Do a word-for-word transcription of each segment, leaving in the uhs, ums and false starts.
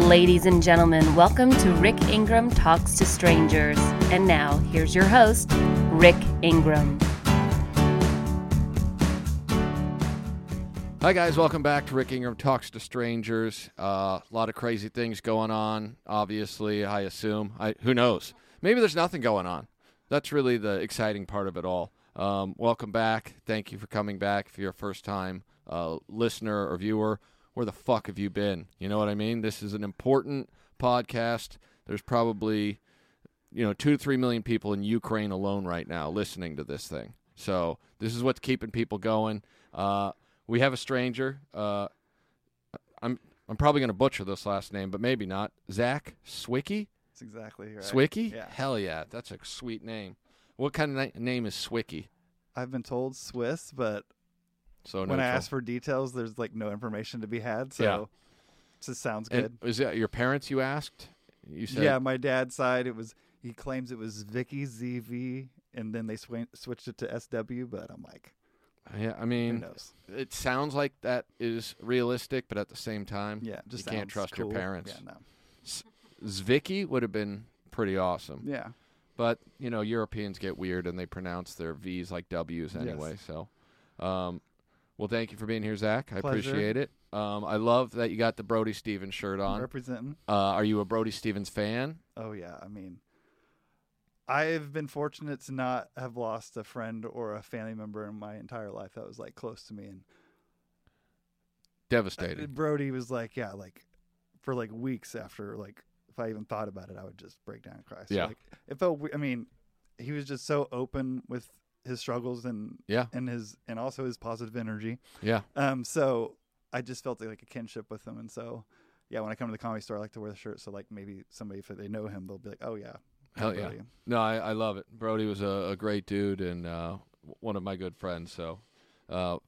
Ladies and gentlemen, welcome to Rick Ingram Talks to Strangers. And now, here's your host, Rick Ingram. Hi guys, welcome back to Rick Ingram Talks to Strangers. Uh, a lot of crazy things going on, obviously, I assume. I, who knows? Maybe there's nothing going on. That's really the exciting part of it all. Um, welcome back. Thank you for coming back. If you're a first-time uh, listener or viewer, where the fuck have you been? You know what I mean? This is an important podcast. There's probably, you know, two to three million people in Ukraine alone right now listening to this thing. So this is what's keeping people going. Uh, we have a stranger. Uh, I'm I'm probably going to butcher this last name, but maybe not. Zach Swicky? That's exactly right. Swicky? Yeah. Hell yeah. That's a sweet name. What kind of na- name is Swicky? I've been told Swiss, but So when neutral. I ask for details, there's like no information to be had. So Yeah. it just sounds And good. was it your parents you asked? You said Yeah, my dad's side, it was. He claims it was Vicky Z V, and then they sw- switched it to S W. But I'm like, Yeah, I who mean, knows? it sounds like that is realistic, but at the same time, Yeah, just you can't sounds trust cool. your parents. Yeah, no. Zvicky would have been pretty awesome. Yeah, But, you know, Europeans get weird and they pronounce their V's like W's anyway. Yes. So, um, well, thank you for being here, Zach. I Pleasure. appreciate it. Um, I love that you got the Brody Stevens shirt on. representing. Uh, are you a Brody Stevens fan? Oh yeah, I mean, I've been fortunate to not have lost a friend or a family member in my entire life that was like close to me, and Devastating. Uh, Brody was like, yeah, like for like weeks after, like if I even thought about it, I would just break down and cry. So, Yeah. like, it felt. we- I mean, he was just so open with his struggles and Yeah. and his and also his positive energy. Yeah. Um, so I just felt like a kinship with him, and so yeah, when I come to the comedy store, I like to wear the shirt. So like maybe somebody, if they know him, they'll be like, oh yeah, Hell Brody. yeah. No, I, I love it. Brody was a, a great dude and uh, one of my good friends. So uh,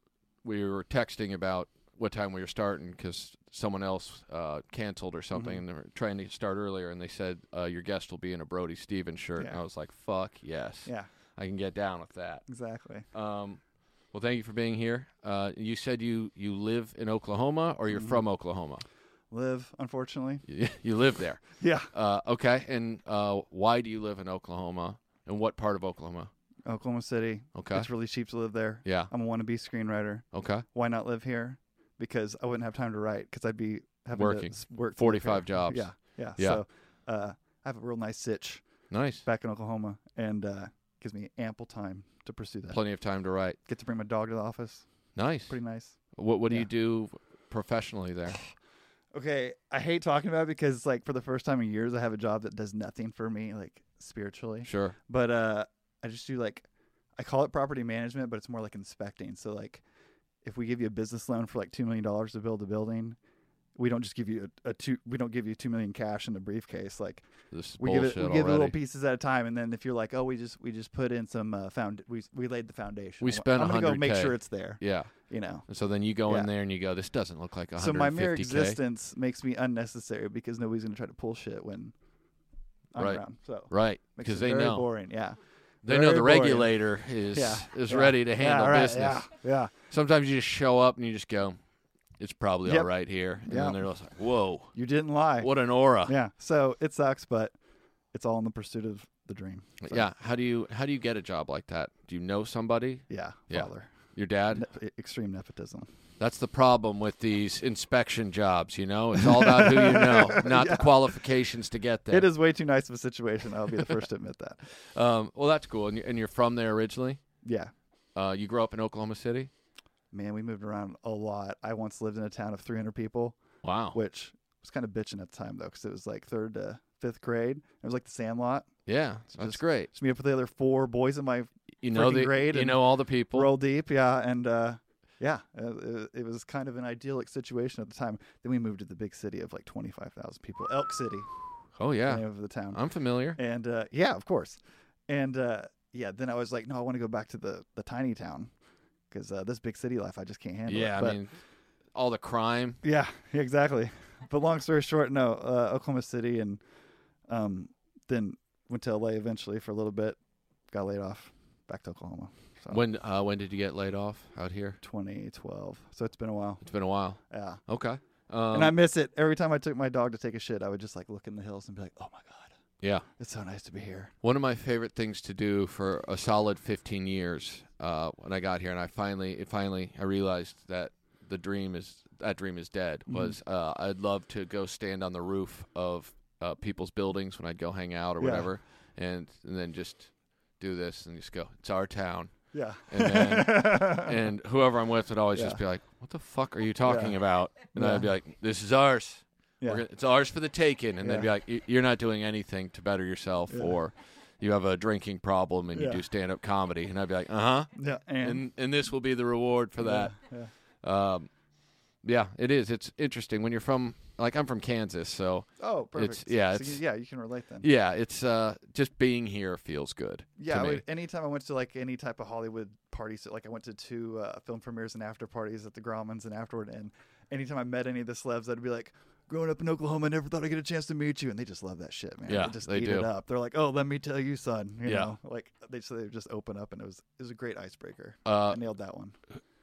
we were texting about what time we were starting because someone else uh, canceled or something, Mhm. and they were trying to start earlier, and they said, uh, your guest will be in a Brody Stevens shirt. Yeah. And I was like, fuck, yes. Yeah, I can get down with that. exactly. Um, well, thank you for being here. Uh, you said you, you live in Oklahoma or you're Mhm. from Oklahoma? Live, unfortunately. You, you live there. Yeah, Uh, okay, and uh, why do you live in Oklahoma, and what part of Oklahoma? Oklahoma City. Okay. It's really cheap to live there. Yeah. I'm a wannabe screenwriter. Okay. Why not live here? Because I wouldn't have time to write because I'd be having Working. to s- work to live forty-five here. jobs. Yeah, yeah. Yeah. So uh, I have a real nice sitch Nice. back in Oklahoma, and uh, gives me ample time to pursue that. Plenty of time to write. Get to bring my dog to the office. Nice. Pretty nice. What What do Yeah. you do professionally there? Okay, I hate talking about it because like for the first time in years, I have a job that does nothing for me, like spiritually. Sure. But uh, I just do like, I call it property management, but it's more like inspecting. So like, if we give you a business loan for like two million dollars to build a building, we don't just give you a, a two. We don't give you two million cash in a briefcase. Like This is we give bullshit it, we give it already. little pieces at a time, and then if you're like, oh, we just we just put in some uh, found we we laid the foundation. We I'm- spent I'm gonna go make one hundred K. sure it's there. Yeah. You know. And so then you go in Yeah. there and you go, this doesn't look like one So hundred my fifty K. mere existence makes me unnecessary because nobody's gonna try to pull shit when I'm Right. around. So Right. makes Because it they very know. boring. Yeah. They know Very the boring. regulator is Yeah. is yeah. ready to handle yeah, right, business. Yeah. Yeah. Sometimes you just show up and you just go, it's probably Yep. all right here. And Yep. then they're just like, whoa, You didn't lie. what an aura. Yeah. So it sucks, but it's all in the pursuit of the dream. So, Yeah. How do you how do you get a job like that? Do you know somebody? Yeah. Yeah. Father. Your dad? Ne- extreme nepotism. That's the problem with these inspection jobs, you know? It's all about who you know, not Yeah. the qualifications to get there. It is way too nice of a situation. I'll be the first to admit that. Um, well, that's cool. And you- and you're from there originally? Yeah. Uh, you grew up in Oklahoma City? Man, we moved around a lot. I once lived in a town of three hundred people, Wow. which was kind of bitching at the time, though, because it was like third to fifth grade. It was like the Sandlot. Yeah, that's just- great. Just meet up with the other four boys in my You know freaking the grade you and know all the people. roll deep. Yeah. And uh, yeah, it, it was kind of an idyllic situation at the time. Then we moved to the big city of like twenty-five thousand people, Elk City. Oh The yeah, name of the town. I'm familiar. And uh, yeah, of course. And uh, yeah, then I was like, no, I want to go back to the, the tiny town because uh, this big city life, I just can't handle Yeah, it. But, I mean, all the crime. yeah, exactly. But long story short, no, uh, Oklahoma City, and um, then went to L A eventually for a little bit, got laid off, back to Oklahoma. So When uh, when did you get laid off out here? twenty twelve. So it's been a while. It's been a while. Yeah. Okay. Um, and I miss it. Every time I took my dog to take a shit, I would just like look in the hills and be like, oh my God, yeah. it's so nice to be here. One of my favorite things to do for a solid fifteen years uh, when I got here, and I finally, it finally, I realized that the dream is, that dream is dead, was uh, I'd love to go stand on the roof of uh, people's buildings when I'd go hang out or Yeah. whatever, and, and then just do this and just go, it's our town. Yeah. And then, and whoever I'm with would always Yeah. just be like, what the fuck are you talking Yeah. about? And Yeah. I'd be like, this is ours. Yeah. We're gonna, it's ours for the taking. And Yeah. they'd be like, "Y- you're not doing anything to better yourself, Yeah. or you have a drinking problem and you Yeah. do stand-up comedy. And I'd be like, uh-huh. Yeah. And, And, and this will be the reward for that. Yeah. yeah. Um, yeah, it is. It's interesting when you're from, like I'm from Kansas, so Oh, perfect. It's- yeah, So you- it's- yeah, you can relate then. yeah, it's uh, just being here feels good. Yeah, to me. I would, anytime I went to like any type of Hollywood parties, like I went to two uh, film premieres and after parties at the Grauman's and afterward, and anytime I met any of the celebs, I'd be like, growing up in Oklahoma, I never thought I'd get a chance to meet you, and they just love that shit, man. Yeah, they just they eat do. it up. They're like, oh, let me tell you, son. You Yeah. know, like they so they just open up, and it was it was a great icebreaker. Uh, I nailed that one.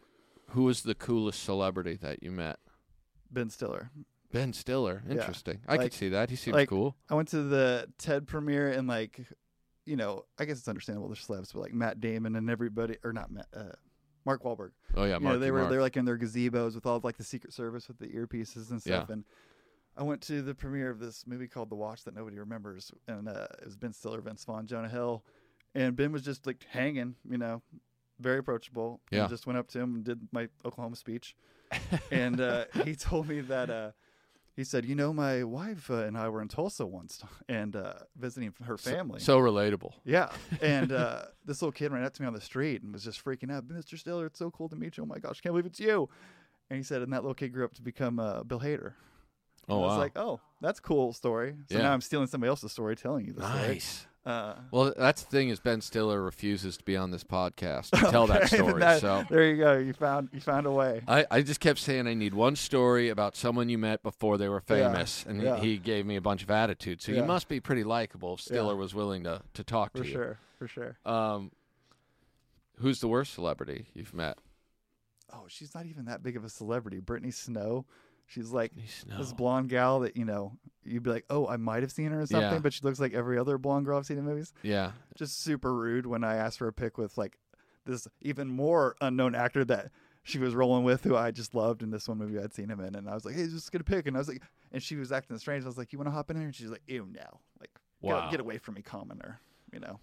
Who was the coolest celebrity that you met? Ben Stiller. Ben Stiller. Yeah. Interesting. I Like- could see that. He seems like- cool. I went to the TED premiere and like, you know, I guess it's understandable they're celebs, but like Matt Damon and everybody, or not Matt, uh, Mark Wahlberg. Oh yeah, you know, Marky they were Mark. they're like in their gazebos with all of like the Secret Service with the earpieces and stuff. Yeah. And I went to the premiere of this movie called The Watch that nobody remembers, and uh, it was Ben Stiller, Vince Vaughn, Jonah Hill, and Ben was just like hanging, you know, very approachable. Yeah. And just went up to him and did my Oklahoma speech, and uh, he told me that. Uh, He said, you know, my wife uh, and I were in Tulsa once and uh, visiting her family. So, so relatable. Yeah. And uh, this little kid ran up to me on the street and was just freaking out. Mister Stiller, it's so cool to meet you. Oh, my gosh, can't believe it's you. And he said, and that little kid grew up to become uh, Bill Hader. Oh, And I wow. was like, oh, that's a cool story. So Yeah. now I'm stealing somebody else's story, telling you the story. Nice. Uh, Well, that's the thing is Ben Stiller refuses to be on this podcast to tell that okay, story. that- so there you go. You found you found a way. I, I just kept saying I need one story about someone you met before they were Yeah, famous, and yeah. he, he gave me a bunch of attitude. So Yeah. you must be pretty likable if Stiller Yeah. was willing to, to talk For to you. sure. For sure. Um, who's the worst celebrity you've met? Oh, she's not even that big of a celebrity. Brittany Snow. She's like Snow. this blonde gal that, you know, you'd be like, oh, I might have seen her in something, Yeah. but she looks like every other blonde girl I've seen in movies. Yeah. Just super rude when I asked for a pic with like this even more unknown actor that she was rolling with, who I just loved in this one movie I'd seen him in. And I was like, hey, just get a pic. And I was like, and she was acting strange. I was like, you want to hop in here? And she's like, ew, no. Like, Wow. get, get away from me, commoner. You know?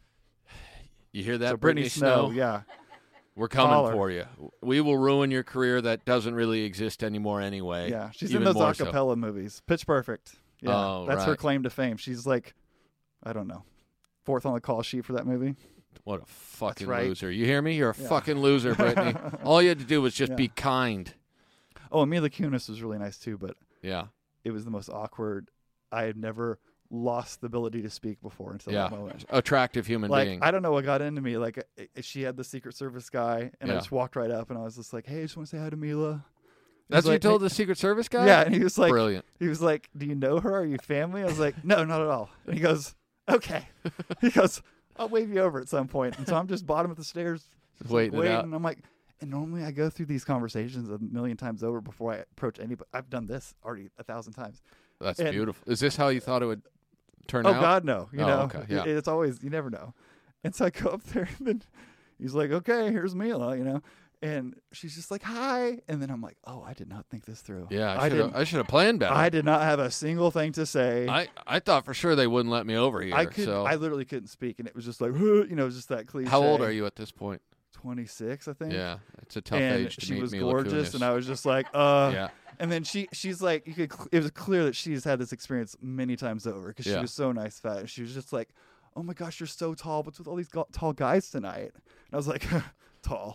You hear that, so Brittany, Snow? yeah. We're coming Call her. for you. We will ruin your career that doesn't really exist anymore anyway. Yeah. She's Even in those more so. acapella movies. Pitch Perfect. Yeah. Oh, That's her right. claim to fame. She's like, I don't know, fourth on the call sheet for that movie. What a fucking right. loser. You hear me? You're a Yeah. fucking loser, Brittany. All you had to do was just Yeah. be kind. Oh, and Mila Kunis was really nice too, but Yeah. it was the most awkward. I had never lost the ability to speak before until Yeah. that moment. Attractive human Like, being. I don't know what got into me. Like, i- i- she had the Secret Service guy, and Yeah. I just walked right up, and I was just like, "Hey, I just want to say hi to Mila." That's what you like, told "Hey-" the Secret Service guy? Yeah, and he was like, Brilliant. he was like, "Do you know her? Are you family?" I was like, "No, not at all." And he goes, "Okay." He goes, "I'll wave you over at some point." And so I'm just bottom of the stairs, just like, Waiting it waiting. out. And I'm like, and normally I go through these conversations a million times over before I approach anybody. I've done this already a thousand times. That's and- beautiful. Is this how you thought it would turn Oh out? God, no! You Oh, know, okay, yeah. it- it's always you never know. And so I go up there, and then he's like, "Okay, here's Mila," you know, and she's just like, "Hi," and then I'm like, "Oh, I did not think this through. Yeah, I I should didn't. have I should have planned better. I did not have a single thing to say. I, I thought for sure they wouldn't let me over here. I could, so I literally couldn't speak, and it was just like, you know, it was just that cliche. how old are you at this point? twenty-six, I think. Yeah, it's a tough and age to she meet was Mila gorgeous, Kunis. and I was just like, uh. yeah, And then she, she's like, you could. Cl- it was clear that she's had this experience many times over because she Yeah. was so nice, fat. And she was just like, "Oh my gosh, you're so tall. What's with all these go- tall guys tonight?" And I was like, "Tall,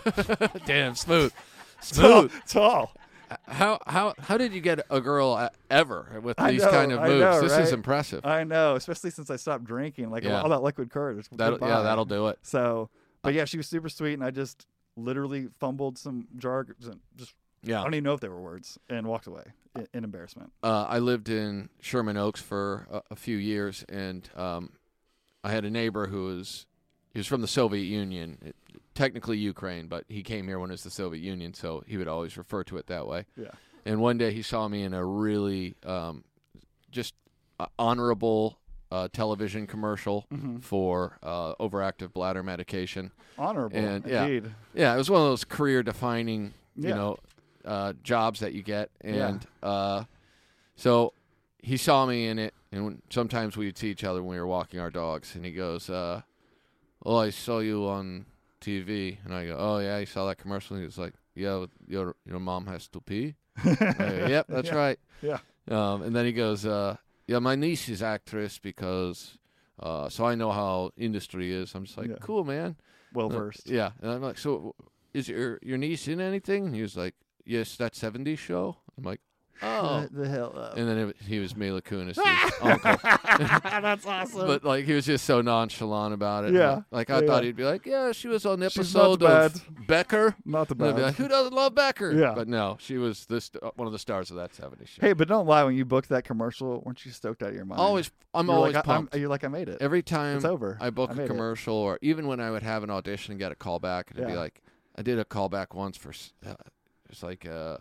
damn smooth, tall, smooth. tall." How how how did you get a girl uh, ever with I these know, kind of I moves? know, this right? is impressive. I know, especially since I stopped drinking. Like Yeah. all that liquid courage. That'll, yeah, goodbye. that'll do it. So, but yeah, she was super sweet, and I just literally fumbled some jargon. Just I Yeah, don't even know if they were words, and walked away in, in embarrassment. uh, I lived in Sherman Oaks for a, a few years, and um, I had a neighbor who was he was from the Soviet Union, it, technically Ukraine, but he came here when it was the Soviet Union, so he would always refer to it that way. Yeah. And one day he saw me in a really um, just uh, honorable uh, television commercial Mm-hmm. for uh, overactive bladder medication. Honorable, And, yeah. indeed. Yeah, it was one of those career-defining, you Yeah. know, uh, jobs that you get. Yeah. And uh, so he saw me in it, and when, sometimes we would see each other when we were walking our dogs. And he goes, uh, "Oh, I saw you on T V." And I go, "Oh, yeah, you saw that commercial?" And he was like, "Yeah, your your mom has to pee." I go, "Yep, that's Yeah. right." Yeah. Um, and then he goes, uh, "Yeah, my niece is actress because, uh, so I know how industry is." I'm just like, Yeah. "Cool, man." Well Uh, versed. yeah. And I'm like, "So is your your niece in anything?" And he was like, "Yes, that seventies show." I'm like, "Oh." Shut the hell up. And then it, he was Mila Kunis' uncle. That's awesome. But, like, he was just so nonchalant about it. Yeah. Like, I Yeah, thought yeah. he'd be like, "Yeah, she was on the She's not episode bad. of Becker." Not the And I'd be bad. like, "Who doesn't love Becker?" Yeah. But no, she was this one of the stars of that seventies show. Hey, but don't lie. When you booked that commercial, weren't you stoked out of your mind? always, I'm You're always like, I- I'm- pumped. you're like, I made it. Every time It's over. I book I a made it. commercial, or even when I would have an audition and get a call back, it'd be Yeah. like, I did a callback once for, s- uh, it's like, uh,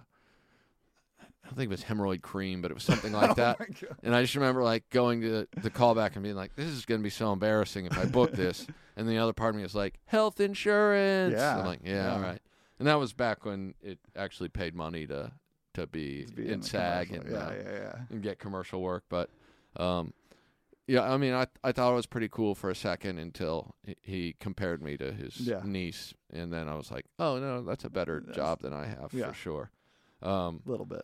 I don't think it was hemorrhoid cream, but it was something like that. Oh my God. And I just remember like going to the callback and being like, "This is going to be so embarrassing if I book this." And the other part of me was like, "Health insurance." Yeah. I'm like, yeah, Yeah. all right. And that was back when it actually paid money to to be, To be in the SAG and, commercial. uh, yeah, yeah, yeah. and get commercial work. But um, yeah, I mean, I I thought it was pretty cool for a second until he, he compared me to his Yeah. niece, and then I was like, "Oh no, that's a better That's- job than I have yeah. for sure." Um, A little bit.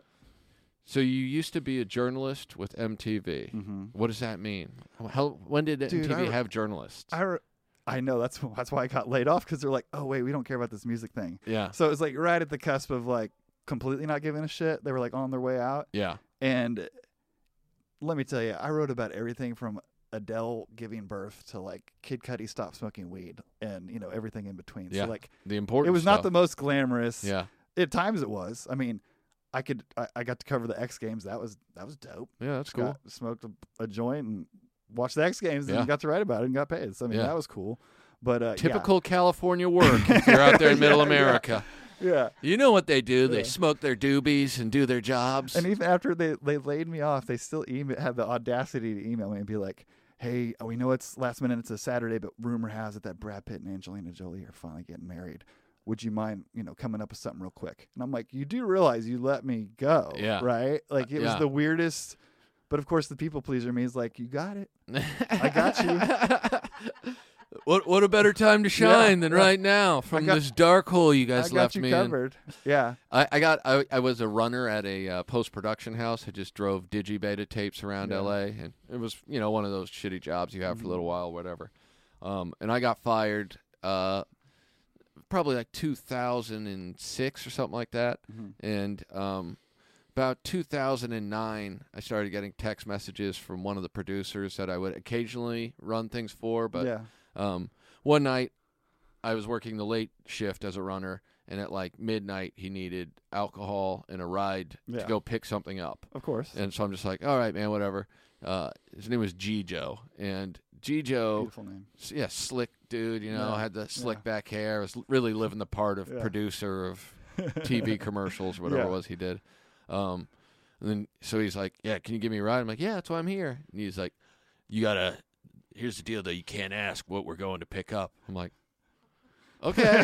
so you used to be a journalist with M T V. Mm-hmm. What does that mean? How, when did Dude, M T V I- have journalists? I, re- I know that's that's why I got laid off, because they're like, oh wait, we don't care about this music thing. yeah, So it was like right at the cusp of like completely not giving a shit. They were like on their way out, yeah, and let me tell you, I wrote about everything from Adele giving birth to like Kid Cudi stopped smoking weed, and you know everything in between. Yeah. So like the important. it was stuff. not the most glamorous. Yeah, At times it was. I mean, I could I, I got to cover the X Games. That was that was dope. yeah, that's cool. Got, smoked a, a joint and watched the X Games Yeah. and got to write about it and got paid. So I mean Yeah. that was cool. But uh, Typical California work. If you're out there in Middle Yeah, America, Yeah. yeah. you know what they do. They Yeah. smoke their doobies and do their jobs. And even after they, they laid me off, they still email, had the audacity to email me and be like, "Hey, we know it's last minute, it's a Saturday, but rumor has it that Brad Pitt and Angelina Jolie are finally getting married. Would you mind, you know, coming up with something real quick?" And I'm like, "You do realize you let me go, Yeah. right? Like it Yeah. was the weirdest." But of course, the people pleaser me is like, "You got it. I got you. What what a better time to shine than yeah. right now from got- this dark hole you I guys got left you me in. covered." Yeah. I, I got I, I was a runner at a uh, post production house. I just drove digibeta tapes around Yeah. L A, and it was you know one of those shitty jobs you have for a Mhm. little while, whatever. Um, and I got fired uh, probably like two thousand six or something like that. Mhm. And um, about two thousand nine, I started getting text messages from one of the producers that I would occasionally run things for. But yeah. um, one night, I was working the late shift as a runner, and at like midnight, he needed alcohol and a ride Yeah. to go pick something up. Of course. And so I'm just like, all right, man, whatever. Uh, his name was G Joe, and G Joe, Beautiful name. s- yeah, slick dude, you know, Yeah. had the slick Yeah. back hair, was really living the part of Yeah. producer of T V commercials, whatever Yeah. it was he did. Um, and then so he's like, yeah, can you give me a ride? I'm like, yeah, that's why I'm here. And he's like, you gotta. Here's the deal, though. You can't ask what we're going to pick up. I'm like, okay.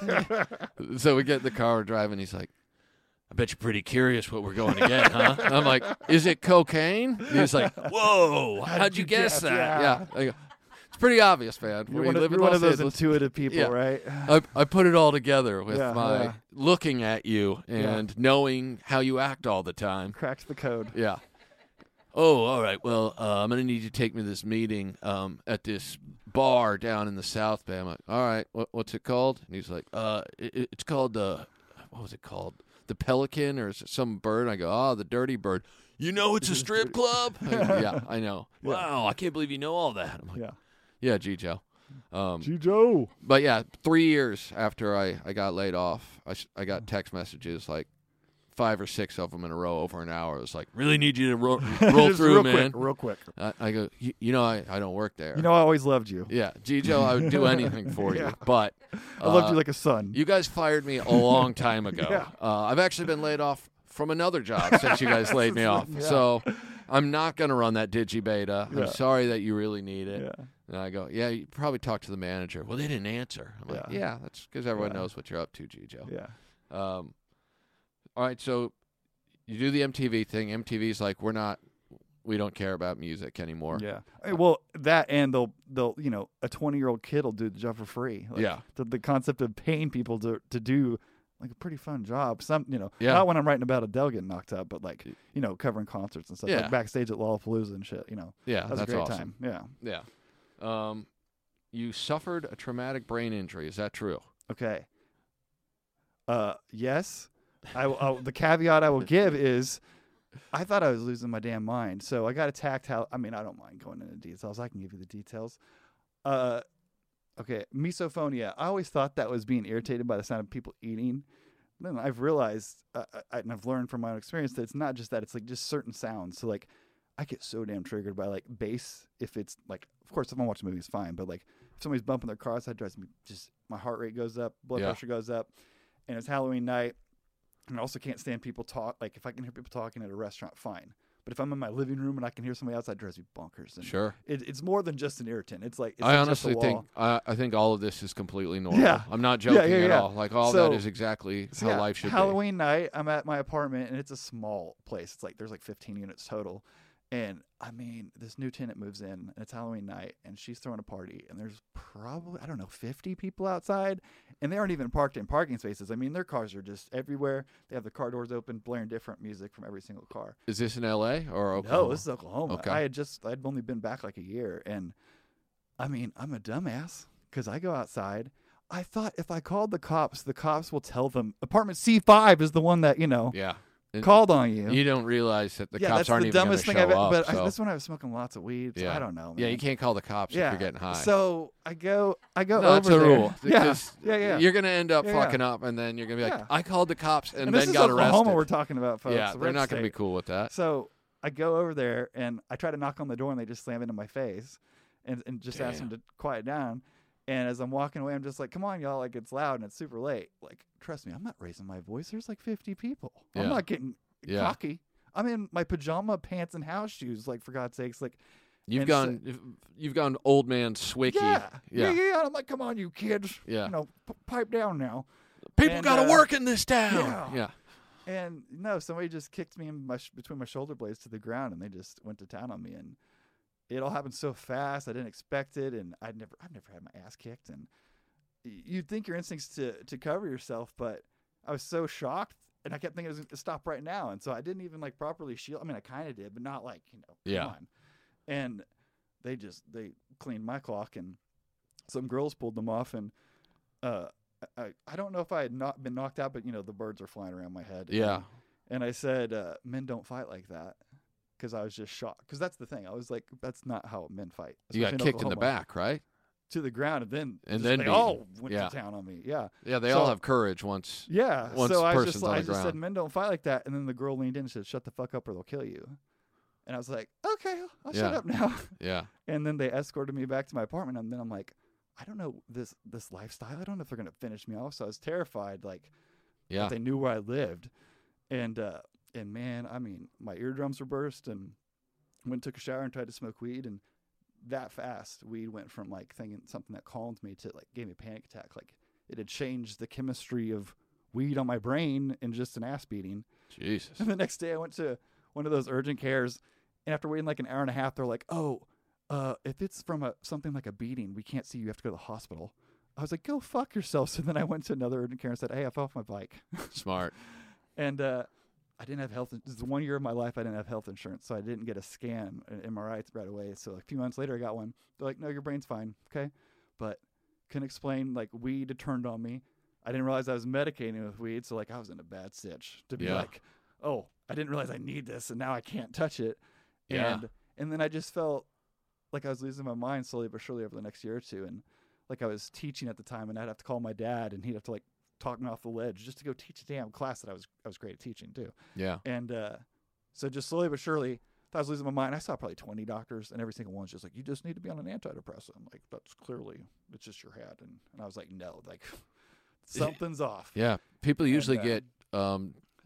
So we get in the car, we're driving. He's like, I bet you're pretty curious what we're going to get, huh? And I'm like, is it cocaine? And he's like, whoa, how'd you guess that? Yeah. Yeah. I go, it's pretty obvious, man. You're We one of, live in you're one Los of those Angeles. intuitive people, Yeah. right? I, I put it all together with Yeah, my yeah. looking at you and knowing how you act all the time. Cracked the code. Yeah. Oh, all right. Well, uh, I'm going to need you to take me to this meeting um, at this bar down in the South Bay. I'm like, all right, what, what's it called? And he's like, uh, it, it's called the, what was it called? The Pelican or is it some bird? And I go, oh, the Dirty Bird. You know it's a strip club? I go, yeah, I know. Yeah. Wow, I can't believe you know all that. I'm like, Yeah. yeah, G. Joe. Um, G Joe. but yeah, three years after I, I got laid off, I, s- I got text messages like five or six of them in a row over an hour. It was like, really need you to ro- roll Just through, real man. Quick, real quick. I, I go, you, you know, I, I don't work there. You know, I always loved you. yeah, G. Joe, I would do anything for Yeah. you. But I loved uh, you like a son. you guys fired me a long time ago. Yeah. uh, I've actually been laid off from another job since you guys laid me off. Yeah. So I'm not going to run that DigiBeta. Yeah. I'm sorry that you really need it. Yeah. And I go, yeah, you probably talk to the manager. Well, they didn't answer. I'm like, Yeah. yeah, that's because everyone Yeah. knows what you're up to, G-Joe. Yeah. Um, all right, so you do the M T V thing. M T V's like, we're not, we don't care about music anymore. Yeah. Hey, well, that and they'll they'll you know a twenty year old kid will do the job for free. Like, Yeah. The, the concept of paying people to to do like a pretty fun job. Some you know Yeah. not when I'm writing about Adele getting knocked up, but like you know covering concerts and stuff. Yeah. Like backstage at Lollapalooza and shit. You know. Yeah, That was that's a great awesome. time. Yeah. Yeah. Um, you suffered a traumatic brain injury. Is that true? Okay. Uh, yes. I, I the caveat I will give is, I thought I was losing my damn mind. So I got attacked. How I mean, I don't mind going into details. I can give you the details. Uh, okay, misophonia. I always thought that was being irritated by the sound of people eating. Then I've realized, uh, I, and I've learned from my own experience that it's not just that. It's like just certain sounds. So like, I get so damn triggered by like bass. If it's like, of course, if I'm watching a movie, it's fine. But like, if somebody's bumping their car outside, drives me just my heart rate goes up, blood Yeah. pressure goes up, and it's Halloween night. And I also can't stand people talk. Like if I can hear people talking at a restaurant, fine. But if I'm in my living room and I can hear somebody outside, it drives me bonkers. And Sure. it, it's more than just an irritant. It's like it's I not just a honestly think wall. I, I think all of this is completely normal. Yeah. I'm not joking Yeah, yeah, at yeah. all. Like all So- that is exactly So how yeah, life should Halloween night, I'm at my apartment and it's a small place. It's like there's like fifteen units total. And I mean, this new tenant moves in and it's Halloween night and she's throwing a party and there's probably, I don't know, fifty people outside and they aren't even parked in parking spaces. I mean, their cars are just everywhere. They have the car doors open, blaring different music from every single car. be. Is this in L A or Oklahoma? No, this is Oklahoma. Okay. I had just, I'd only been back like a year. And I mean, I'm a dumbass because I go outside. I thought if I called the cops, the cops will tell them apartment C five is the one that, you know, Yeah. And called on you. You don't realize that the yeah, cops that's aren't the even going to dumbest show thing I've ever. up. But I, so. that's when I was smoking lots of weed. So Yeah. I don't know. Yeah, man. you can't call the cops Yeah. if you're getting high. So I go, I go no, over that's a there. rule. Yeah, because yeah, yeah. You're going to end up Yeah, yeah. fucking up, and then you're going to be like, Yeah. I called the cops and, and then this is got Oklahoma arrested. we're talking about, folks. yeah, the they're red not going to be state. cool with that. So I go over there and I try to knock on the door and they just slam into my face, and and just ask them Damn. to quiet down. And as I'm walking away, I'm just like, "Come on, y'all! Like it's loud and it's super late. Like trust me, I'm not raising my voice. There's like fifty people. I'm Yeah. not getting Yeah. cocky. I'm in my pajama pants and house shoes. Like for God's sakes, like You've and gone, you've gone old man Swicky. yeah, yeah. yeah, yeah. I'm like, come on, you kids. Yeah. You know, p- pipe down now. People And, got to uh, work in this town. yeah. yeah. And no, somebody just kicked me in my sh- between my shoulder blades to the ground, and they just went to town on me. And it all happened so fast. I didn't expect it, and I'd never, I've never had my ass kicked. And y- you'd think your instincts to to cover yourself, but I was so shocked, and I kept thinking it was going to stop right now. And so I didn't even like properly shield. I mean, I kind of did, but not like you know, Yeah. come on. And they just they cleaned my clock, and some girls pulled them off, and uh. I, I don't know if I had not been knocked out, but you know the birds are flying around my head. Yeah. And, and I said, uh, "Men don't fight like that," because I was just shocked. Because that's the thing. I was like, "That's not how men fight." You got especially kicked in the Oklahoma. back, right? to the ground, and then And just- then they beaten. all went Yeah. to town on me. Yeah, Yeah, they So- all have courage once. yeah. Once so the I person's just on I the just said, ground. "Men don't fight like that," and then the girl leaned in and said, "Shut the fuck up, or they'll kill you." And I was like, "Okay, I'll shut Yeah. up now." Yeah. And then they escorted me back to my apartment, and then I'm like, I don't know this this lifestyle. I don't know if they're gonna finish me off. So I was terrified, like Yeah. that they knew where I lived, and uh, and man, I mean, my eardrums were burst, and went and took a shower and tried to smoke weed, and that fast, weed went from like thinking something that calmed me to like gave me a panic attack. Like it had changed the chemistry of weed on my brain and just an ass beating. Jesus. And the next day, I went to one of those urgent cares, and after waiting like an hour and a half, they're like, "Oh, uh, if it's from a something like a beating, we can't see you. You have to go to the hospital." I was like, "Go fuck yourself." So then I went to another urgent care and said, "Hey, I fell off my bike," Smart. and uh, I didn't have health. This is the one year of my life I didn't have health insurance, so I didn't get a scan, an M R I right away. So like a few months later, I got one. They're like, "No, your brain's fine, okay," but couldn't explain like weed had turned on me. I didn't realize I was medicating with weed, so like I was in a bad stitch to be Yeah. like, "Oh, I didn't realize I need this, and now I can't touch it." Yeah. And and then I just felt like I was losing my mind slowly but surely over the next year or two, and like I was teaching at the time, and I'd have to call my dad, and he'd have to like talk me off the ledge just to go teach a damn class that I was I was great at teaching too. Yeah. And uh, so just slowly but surely, I was losing my mind. I saw probably twenty doctors, and every single one's just like, "You just need to be on an antidepressant." I'm like, "That's clearly it's just your head," and, and I was like, "No, like something's off." Yeah. People usually uh, get um,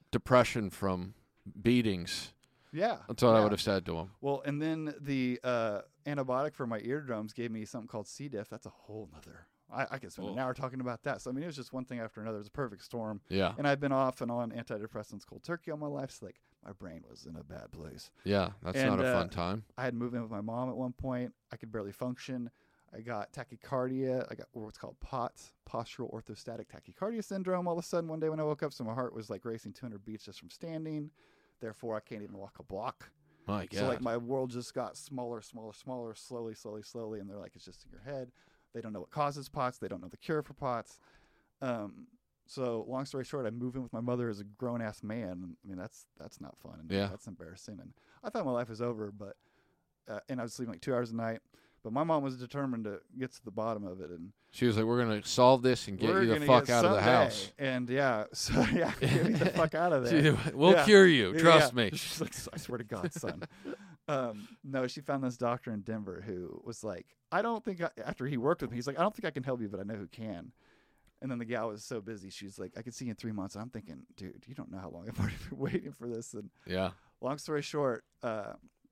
depression from beatings. Yeah. That's what yeah. I would have said to him. Well, and then the uh, antibiotic for my eardrums gave me something called C. diff. That's a whole nother. I, I could spend Oh. an hour talking about that. So I mean, it was just one thing after another. It was a perfect storm. Yeah. And I've been off and on antidepressants cold turkey all my life. So like my brain was in a bad place. Yeah. That's And, not a uh, fun time. I had moved in with my mom at one point. I could barely function. I got tachycardia. I got what's called POTS, postural orthostatic tachycardia syndrome. All of a sudden, one day when I woke up, so my heart was like racing two hundred beats just from standing. Therefore, I can't even walk a block. My God. So like my world just got smaller, smaller, smaller, slowly, slowly, slowly. And they're like, it's just in your head. They don't know what causes POTS. They don't know the cure for POTS. Um, so long story short, I moved in with my mother as a grown ass man. I mean, that's that's not fun. And Yeah. that's embarrassing. And I thought my life was over, but uh, and I was sleeping like two hours a night. But my mom was determined to get to the bottom of it, and She was like, we're going to solve this and get we're you the gonna fuck get out of the someday. house. And yeah, so yeah, get me the fuck out of there. She- we'll Yeah. cure you. Yeah, Trust yeah. me. She's like, I swear to God, son. um, no, she found this doctor in Denver who was like, I don't think, I, after he worked with me, he's like, I don't think I can help you, but I know who can. And then the gal was so busy. She's like, I could see you in three months. And I'm thinking, dude, you don't know how long I've already been waiting for this. And Yeah. long story short, uh,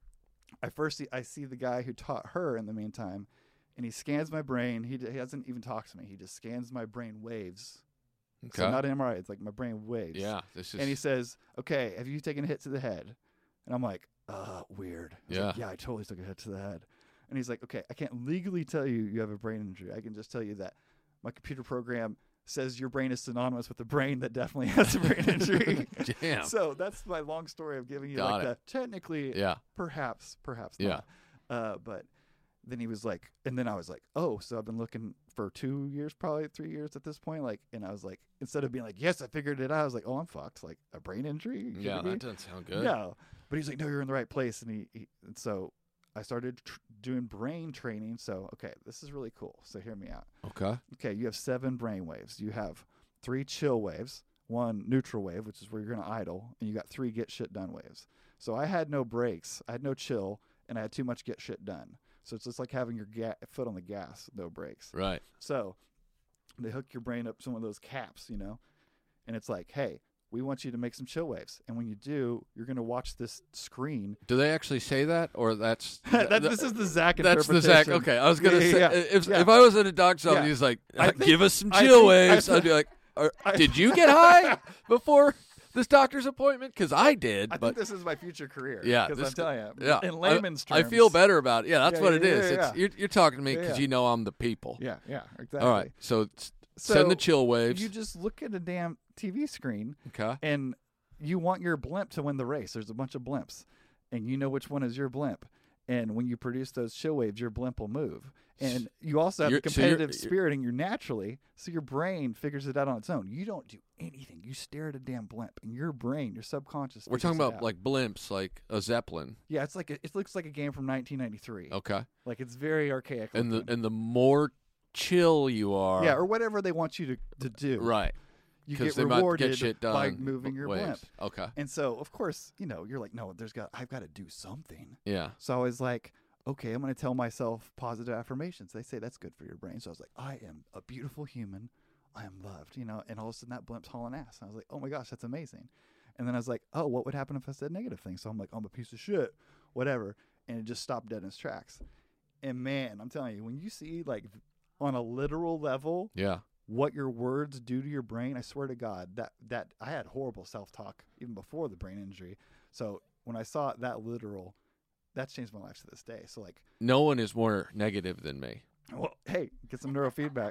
I first see, I see the guy who taught her in the meantime, and he scans my brain. He, d- he doesn't even talk to me. He just scans my brain waves. Okay. So not an M R I. It's like my brain waves. yeah. This is. And he says, okay, have you taken a hit to the head? And I'm like, uh, weird. I was Yeah. like, yeah, I totally took a hit to the head. And he's like, okay, I can't legally tell you you have a brain injury. I can just tell you that my computer program says your brain is synonymous with a brain that definitely has a brain injury. Damn. So that's my long story of giving you Got like it. the technically, yeah. perhaps, perhaps Yeah. not. Uh, but then he was like, and then I was like, oh, so I've been looking for two years, probably three years at this point. Like, and I was like, instead of being like, yes, I figured it out, I was like, oh, I'm fucked. Like a brain injury? You Yeah. kidding me? That doesn't sound good. No, but he's like, no, you're in the right place. And he, he and so I started tr- doing brain training. So, okay, this is really cool. So hear me out. Okay. Okay, you have seven brain waves. You have three chill waves, one neutral wave, which is where you're going to idle, and you got three get shit done waves. So I had no breaks, I had no chill, and I had too much get shit done. So it's just like having your ga- foot on the gas, no brakes. Right. So they hook your brain up some of those caps, you know, and it's like, hey, we want you to make some chill waves, and when you do, you're going to watch this screen. Do they actually say that, or that's that, th- this is the Zach That's the interpretation. Zach. Okay, I was gonna Yeah, say yeah, yeah. if Yeah. if I was at a doctor's office, Yeah. he's like, I "Uh, think- give us some I chill think- I waves. think- I'd be like, "Are- I- did you get high before this doctor's appointment? Because I did. I but think this is my future career. Yeah, because this- I'm telling you, yeah, in layman's I, terms, I feel better about it. Yeah, that's Yeah, what yeah, it yeah, is. yeah, It's, yeah. You're, you're talking to me Yeah, because yeah. you know I'm the people. Yeah, yeah, exactly. All right, so s- So send the chill waves. You just look at a damn T V screen okay. and you want your blimp to win the race. There's a bunch of blimps, and you know which one is your blimp. And when you produce those chill waves, your blimp will move. And you also have You're- the so you're- competitive spirit in you naturally, so your brain figures it out on its own. You don't do anything. You stare at a damn blimp, and your brain, your subconscious. We're figures talking it about out. like blimps, like a Zeppelin. yeah, it's like a, it looks like a game from nineteen ninety-three. Okay. Like it's very archaic. And the looking. and the more chill you are, yeah, or whatever they want you to, to do. right, You because get they might rewarded get shit done by moving your waves. blimp. Okay. And so, of course, you know, you're like, no, there's got, I've got to do something. Yeah. So I was like, okay, I'm going to tell myself positive affirmations. They say that's good for your brain. So I was like, I am a beautiful human. I am loved, you know, and all of a sudden that blimp's hauling ass. And I was like, oh my gosh, that's amazing. And then I was like, oh, what would happen if I said negative things? So I'm like, I'm a piece of shit, whatever. And it just stopped dead in its tracks. And man, I'm telling you, when you see like on a literal level, Yeah. what your words do to your brain, I swear to God, that that I had horrible self-talk even before the brain injury. So when I saw it that literal, that's changed my life to this day. So like, No one is more negative than me. well, hey, get some neurofeedback.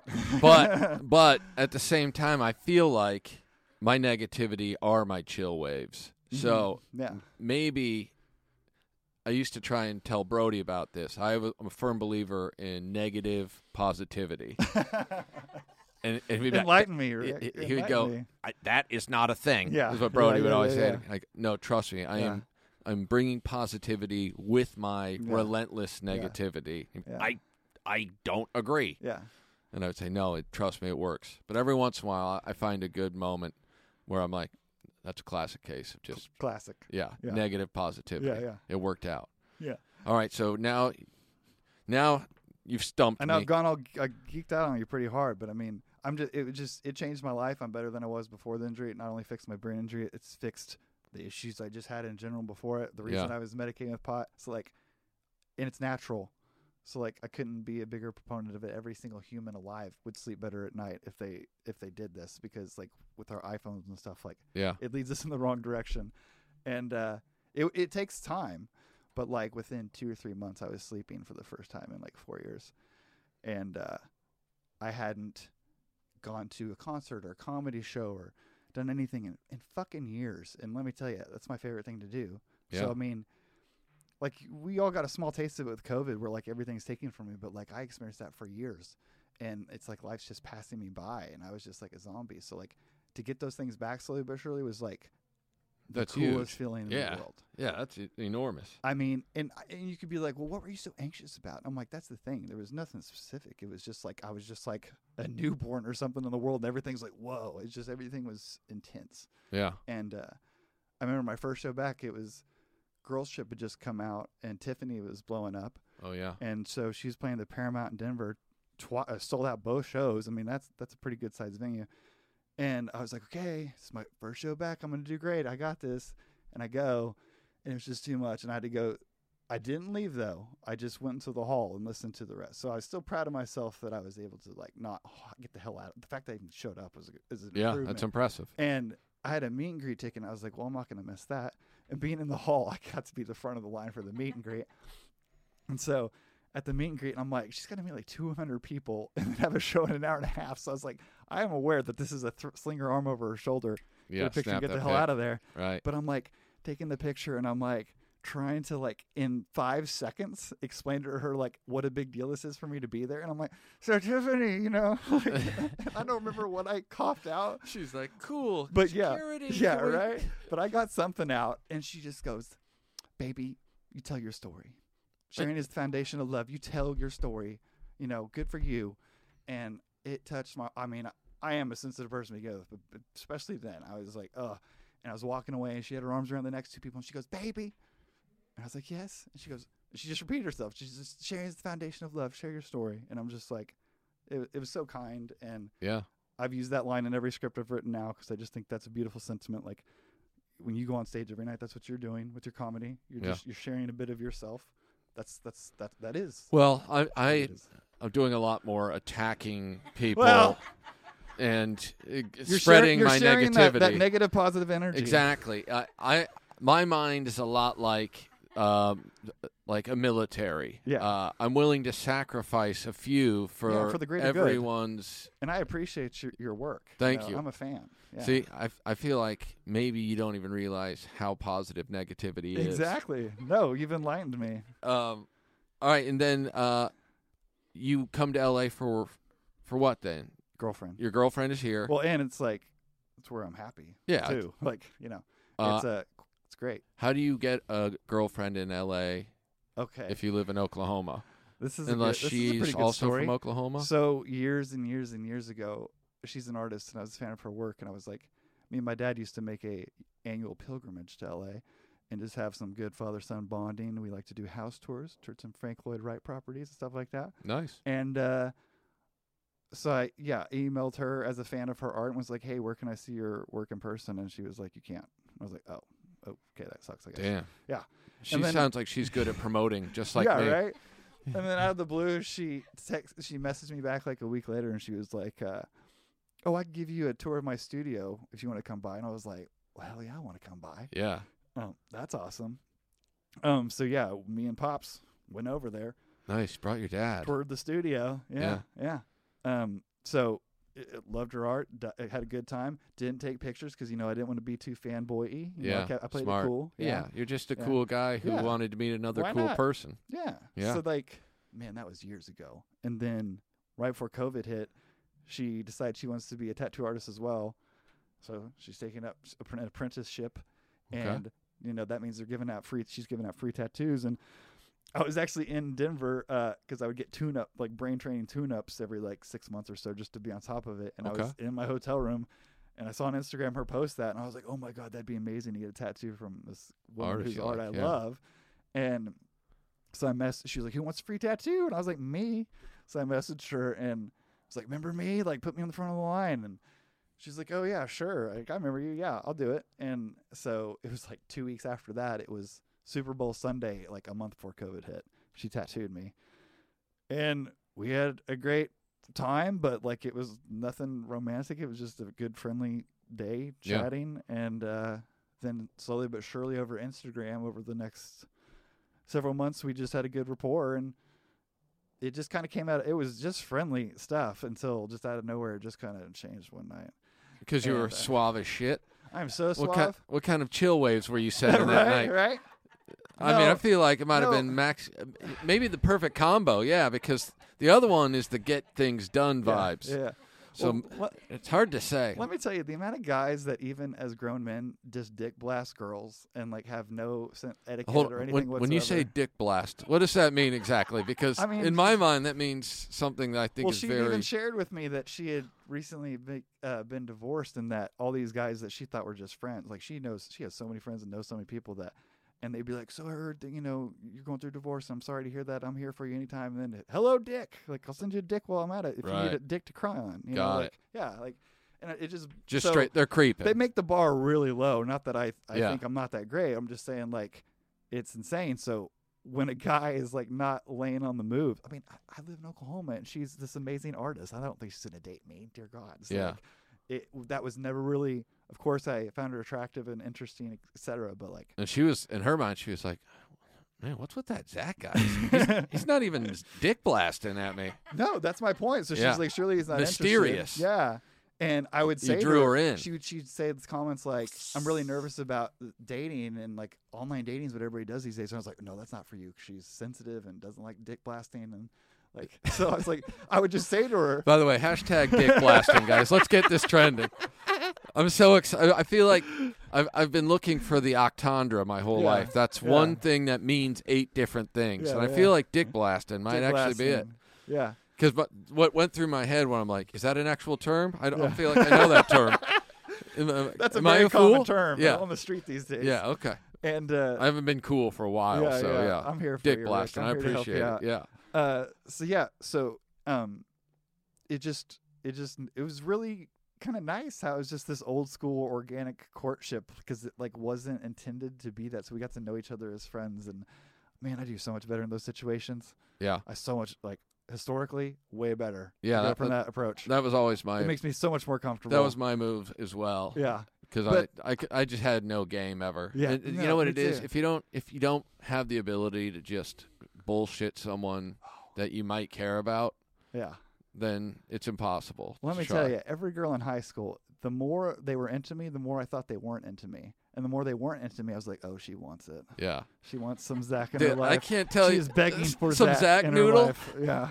But but at the same time, I feel like my negativity are my chill waves. So yeah, maybe I used to try and tell Brody about this. I have a, I'm a firm believer in negative positivity. and, and he'd be like- enlighten me. he, Rick. he- he would Enlighten go, me. I, that is not a thing. Yeah. Is what Brody Yeah, would yeah, always yeah, say. yeah. Like, no, trust me, I Yeah. am. I'm bringing positivity with my Yeah. relentless negativity. Yeah. I I don't agree. Yeah, And I would say, no, it, trust me, it works. But every once in a while, I find a good moment where I'm like, that's a classic case of just, classic. yeah, Yeah. negative positivity. Yeah, yeah. It worked out. Yeah. All right, so now, now you've stumped I know me. I've gone all I geeked out on you pretty hard, but I mean, I'm just it was just it changed my life. I'm better than I was before the injury. It not only fixed my brain injury, it's fixed the issues I just had in general before it. The reason Yeah. I was medicating with pot. So like, and it's natural. So like, I couldn't be a bigger proponent of it. Every single human alive would sleep better at night if they if they did this, because like with our iPhones and stuff, like Yeah. it leads us in the wrong direction, and uh, it it takes time. But like within two or three months, I was sleeping for the first time in like four years, and uh, I hadn't gone to a concert or a comedy show or done anything in, in fucking years. And let me tell you, that's my favorite thing to do. Yeah. So I mean, like we all got a small taste of it with COVID, where like everything's taken from me. But like I experienced that for years, and it's like life's just passing me by, and I was just like a zombie. So like to get those things back slowly but surely was like the That's coolest huge. feeling in Yeah. the world. Yeah, that's e- enormous. I mean, and and you could be like, well, what were you so anxious about? I'm like, that's the thing. There was nothing specific. It was just like I was just like a newborn or something in the world, and everything's like, whoa. It's just everything was intense. Yeah. And uh, I remember my first show back. It was Girls Trip had just come out, and Tiffany was blowing up, Oh, yeah. and so she was playing the Paramount in Denver. Twi- uh, sold out both shows. I mean, that's that's a pretty good sized venue. And I was like, okay, this is my first show back. I'm gonna do great. I got this. And I go, and it was just too much, and I had to go. I didn't leave though. I just went into the hall and listened to the rest. So I was still proud of myself that I was able to like not oh, get the hell out. The fact that I even showed up was a, is an Yeah, improvement. that's impressive. And I had a meet and greet ticket, and I was like, well, I'm not going to miss that. And being in the hall, I got to be the front of the line for the meet and greet. And so at the meet and greet, I'm like, she's going to meet like two hundred people and then have a show in an hour and a half. So I was like, I am aware that this is a th- sling her arm over her shoulder, Yeah, get a picture, snap and get that the hell pic. out of there. Right. But I'm like taking the picture, and I'm like trying to like in five seconds explain to her like what a big deal this is for me to be there. And I'm like, so Tiffany, you know, like, I don't remember what I coughed out. She's like, cool. But security, yeah, yeah, can we-" right. But I got something out, and she just goes, "Baby, you tell your story. Sharing is the foundation of love. You tell your story. You know, good for you." And it touched my. I mean, I am a sensitive person to begin with, but, but especially then, I was like, "Ugh." And I was walking away, and she had her arms around the next two people, and she goes, "Baby," and I was like, "Yes." And she goes, she just repeated herself. She's just, sharing is the foundation of love. Share your story. And I'm just like, it, it was so kind, and Yeah. I've used that line in every script I've written now, because I just think that's a beautiful sentiment. Like when you go on stage every night, that's what you're doing with your comedy. You're Yeah. just you're sharing a bit of yourself. That's that's that that is. Well, I, what I it is. I'm doing a lot more attacking people Well, and uh, You're spreading share, you're my sharing negativity. That, that negative positive energy. Exactly. I, I my mind is a lot like um, like a military. Yeah. Uh, I'm willing to sacrifice a few for, Yeah, for the greater good. everyone's. And I appreciate your, your work. Thank know, you. I'm a fan. Yeah. See, I, I feel like maybe you don't even realize how positive negativity is. Exactly. No, you've enlightened me. Um, all right, and then uh, you come to L A for for what then? Girlfriend. Your girlfriend is here. Well, and it's like it's where I'm happy. Yeah. Too. Like, you know, Uh, it's a it's great. How do you get a girlfriend in L A Okay. if you live in Oklahoma? This is Unless a good, this is a pretty she's good also story. from Oklahoma? So years and years and years ago, she's an artist, and I was a fan of her work, and I was like, me and my dad used to make a annual pilgrimage to L A and just have some good father-son bonding. We like to do house tours, to some Frank Lloyd Wright properties and stuff like that. Nice. And uh, so I, yeah, emailed her as a fan of her art and was like, hey, where can I see your work in person? And she was like, you can't. I was like, oh, oh okay, that sucks, I guess. Damn. Yeah. She And then- sounds like she's good at promoting, just like yeah, me. right. And then out of the blue, she text, she messaged me back like a week later, and she was like, uh, "Oh, I can give you a tour of my studio if you want to come by." And I was like, "Well, hell yeah, I want to come by." Yeah. Oh, that's awesome. Um, so yeah, me and Pops went over there, Nice. Brought your dad. toured the studio. Yeah, yeah. Um, so it, it loved her art. D- it had a good time. Didn't take pictures because you know I didn't want to be too fanboy-y. You know, Yeah. I, kept, I played Smart. it cool. Yeah. You're just a Yeah. cool guy who Yeah. wanted to meet another Why cool not? person. Yeah. Yeah. So like, man, that was years ago. And then right before COVID hit, she decided she wants to be a tattoo artist as well. So she's taking up s- an apprenticeship, Okay. and you know that means they're giving out free. She's giving out free tattoos, and I was actually in Denver because I would get tune up, like brain training tune ups every like six months or so, just to be on top of it. And I was Okay. in my hotel room. And I saw on Instagram her post that, and I was like, "Oh my god, that'd be amazing to get a tattoo from this woman Artist whose you art like, I yeah. love." And so I messaged. She was like, "Who wants a free tattoo?" And I was like, "Me." So I messaged her and was like, remember me? Like, put me on the front of the line. And she's like, oh, yeah, sure. Like, I remember you. Yeah, I'll do it. And so it was like two weeks after that. It was Super Bowl Sunday, like a month before COVID hit. She tattooed me. And we had a great time, but like it was nothing romantic. It was just a good, friendly day chatting. Yeah. And uh, then slowly but surely over Instagram, over the next several months, we just had a good rapport. And it just kind of came out. It was just friendly stuff until just out of nowhere, it just kind of changed one night. Because you and, were uh, suave as shit. I'm so suave. What kind, what kind of chill waves were you sending right, that night? Right. I no, mean, I feel like it might no. have been max, maybe the perfect combo. Yeah, because the other one is the get things done vibes. Yeah. yeah. So well, what, it's hard to say. Let me tell you, the amount of guys that even as grown men just dick blast girls and like have no etiquette Hold, or anything when, whatsoever. when you say dick blast, what does that mean exactly? Because I mean, in my mind, that means something that I think well, is she very. even shared with me that she had recently been, uh, been divorced, and that all these guys that she thought were just friends, like she knows, she has so many friends and knows so many people that. And they'd be like, so I heard that, you know, you're going through divorce. I'm sorry to hear that. I'm here for you anytime. And then, hello, dick. Like, I'll send you a dick while I'm at it if right. you need a dick to cry on. You Got know, it. like, yeah, like, and it just... Just so straight, they're creeping. They make the bar really low. Not that I, I yeah. think I'm not that great. I'm just saying, like, it's insane. So when a guy is, like, not laying on the move... I mean, I, I live in Oklahoma, and she's this amazing artist. I don't think she's going to date me. Dear God. So, yeah. Like, it, that was never really... Of course, I found her attractive and interesting, et cetera, but, like... And she was, in her mind, she was like... Man, what's with that Zach guy? He's, he's not even dick blasting at me. No, that's my point. So she's yeah. like, surely he's not mysterious. Interested. Yeah. And I would say you drew her, her in. She would she'd say these comments like, I'm really nervous about dating and like online dating is what everybody does these days. And I was like, no, that's not for you. She's sensitive and doesn't like dick blasting. And like, so I was like, I would just say to her. By the way, hashtag dick blasting, guys. Let's get this trending. I'm so excited. I feel like I've, I've been looking for the octandra my whole Yeah. life. That's Yeah. one thing that means eight different things. Yeah, and I yeah. feel like dick blasting might Dick actually be it. blasting. Yeah. Because what went through my head when I'm like, is that an actual term? I don't Yeah. feel like I know that term. Am, That's a am I very a common fool? term Yeah. on the street these days. Yeah, okay. And uh, I haven't been cool for a while, yeah, so yeah. yeah. I'm here for dick you, Rick. blasting. I'm I here to help appreciate you it. out. Yeah. Uh, so yeah, so um, it just, it just, it was really kind of nice how it was just this old school organic courtship because it like wasn't intended to be that. So we got to know each other as friends, and man, I do so much better in those situations. Yeah. I so much like historically way better. Yeah, Go that- from that approach. That was always my. It makes me so much more comfortable. That was my move as well. yeah. Because But- I, I, c- I just had no game ever. Yeah, And- and you no, know what me it is? too. If you don't if you don't have the ability to just bullshit someone that you might care about, Yeah. then it's impossible. Let to me try. tell you, every girl in high school, the more they were into me, the more I thought they weren't into me. And the more they weren't into me, I was like, oh, she wants it. Yeah. She wants some Zach in Dude, her life. I can't tell she you. is begging for some Zach, Zach in her noodle. life. Yeah.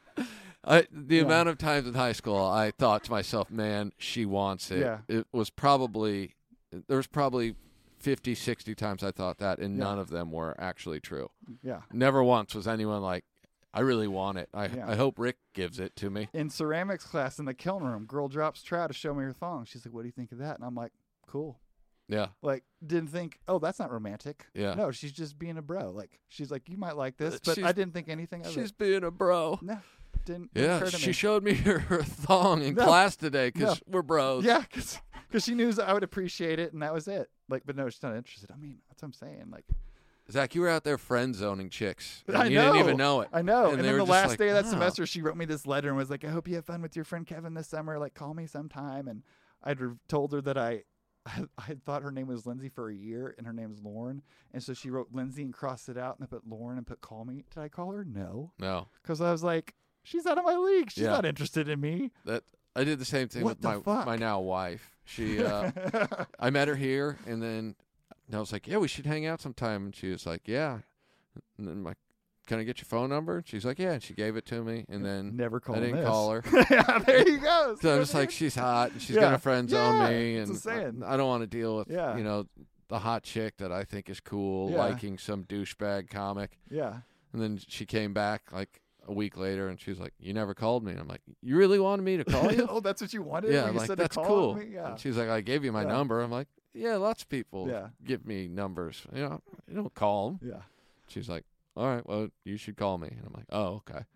I, the Yeah. amount of times in high school I thought to myself, man, she wants it. Yeah. It was probably, there was probably fifty, sixty times I thought that, and Yeah. none of them were actually true. Yeah. Never once was anyone like, I really want it. I, Yeah. I hope Rick gives it to me. In ceramics class in the kiln room, girl drops trow to show me her thong. She's like, what do you think of that? And I'm like, cool. Yeah. Like, didn't think, oh, that's not romantic. Yeah. No, she's just being a bro. Like, she's like, you might like this, Uh, but she's- I didn't think anything of She's it. being a bro. No, didn't, didn't Yeah, occur to she me. showed me her, her thong in No. class today because No. we're bros. Yeah, because she knew I would appreciate it, and that was it. Like, but no, she's not interested. I mean, that's what I'm saying. Like, Zach, you were out there friend zoning chicks. And I you know. didn't even know it. I know. And And, they then were the just last like, day of that "Wow." semester, she wrote me this letter and was like, I hope you have fun with your friend Kevin this summer. Like, call me sometime. And I'd re- told her that I, I, I had thought her name was Lindsay for a year, and her name is Lauren. And so she wrote Lindsay and crossed it out, and I put Lauren and put call me. Did I call her? No. No. Because I was like, she's out of my league. She's Yeah. not interested in me. That I did the same thing What with the my fuck? my now wife. She uh I met her here, and then I was like, yeah, we should hang out sometime. And she was like, yeah. And then my, can I get your phone number? And she's like, yeah. And she gave it to me, and then Never called I didn't this. call her. Yeah, there you go. So I'm just like, she's hot, and she's Yeah. gonna friend zone Yeah, me, that's and what I'm saying. I, I don't want to deal with Yeah. you know the hot chick that I think is cool Yeah. liking some douchebag comic. Yeah. And then she came back like a week later, and she was like, "You never called me." And I'm like, "You really wanted me to call you?" Oh, that's what you wanted? Yeah, when I'm you like, said to that's call cool. Me? Yeah. And she's like, I gave you my Yeah. number. I'm like, yeah, lots of people Yeah. give me numbers. You know, you don't call them. Yeah. She's like, all right, well, you should call me. And I'm like, oh, okay.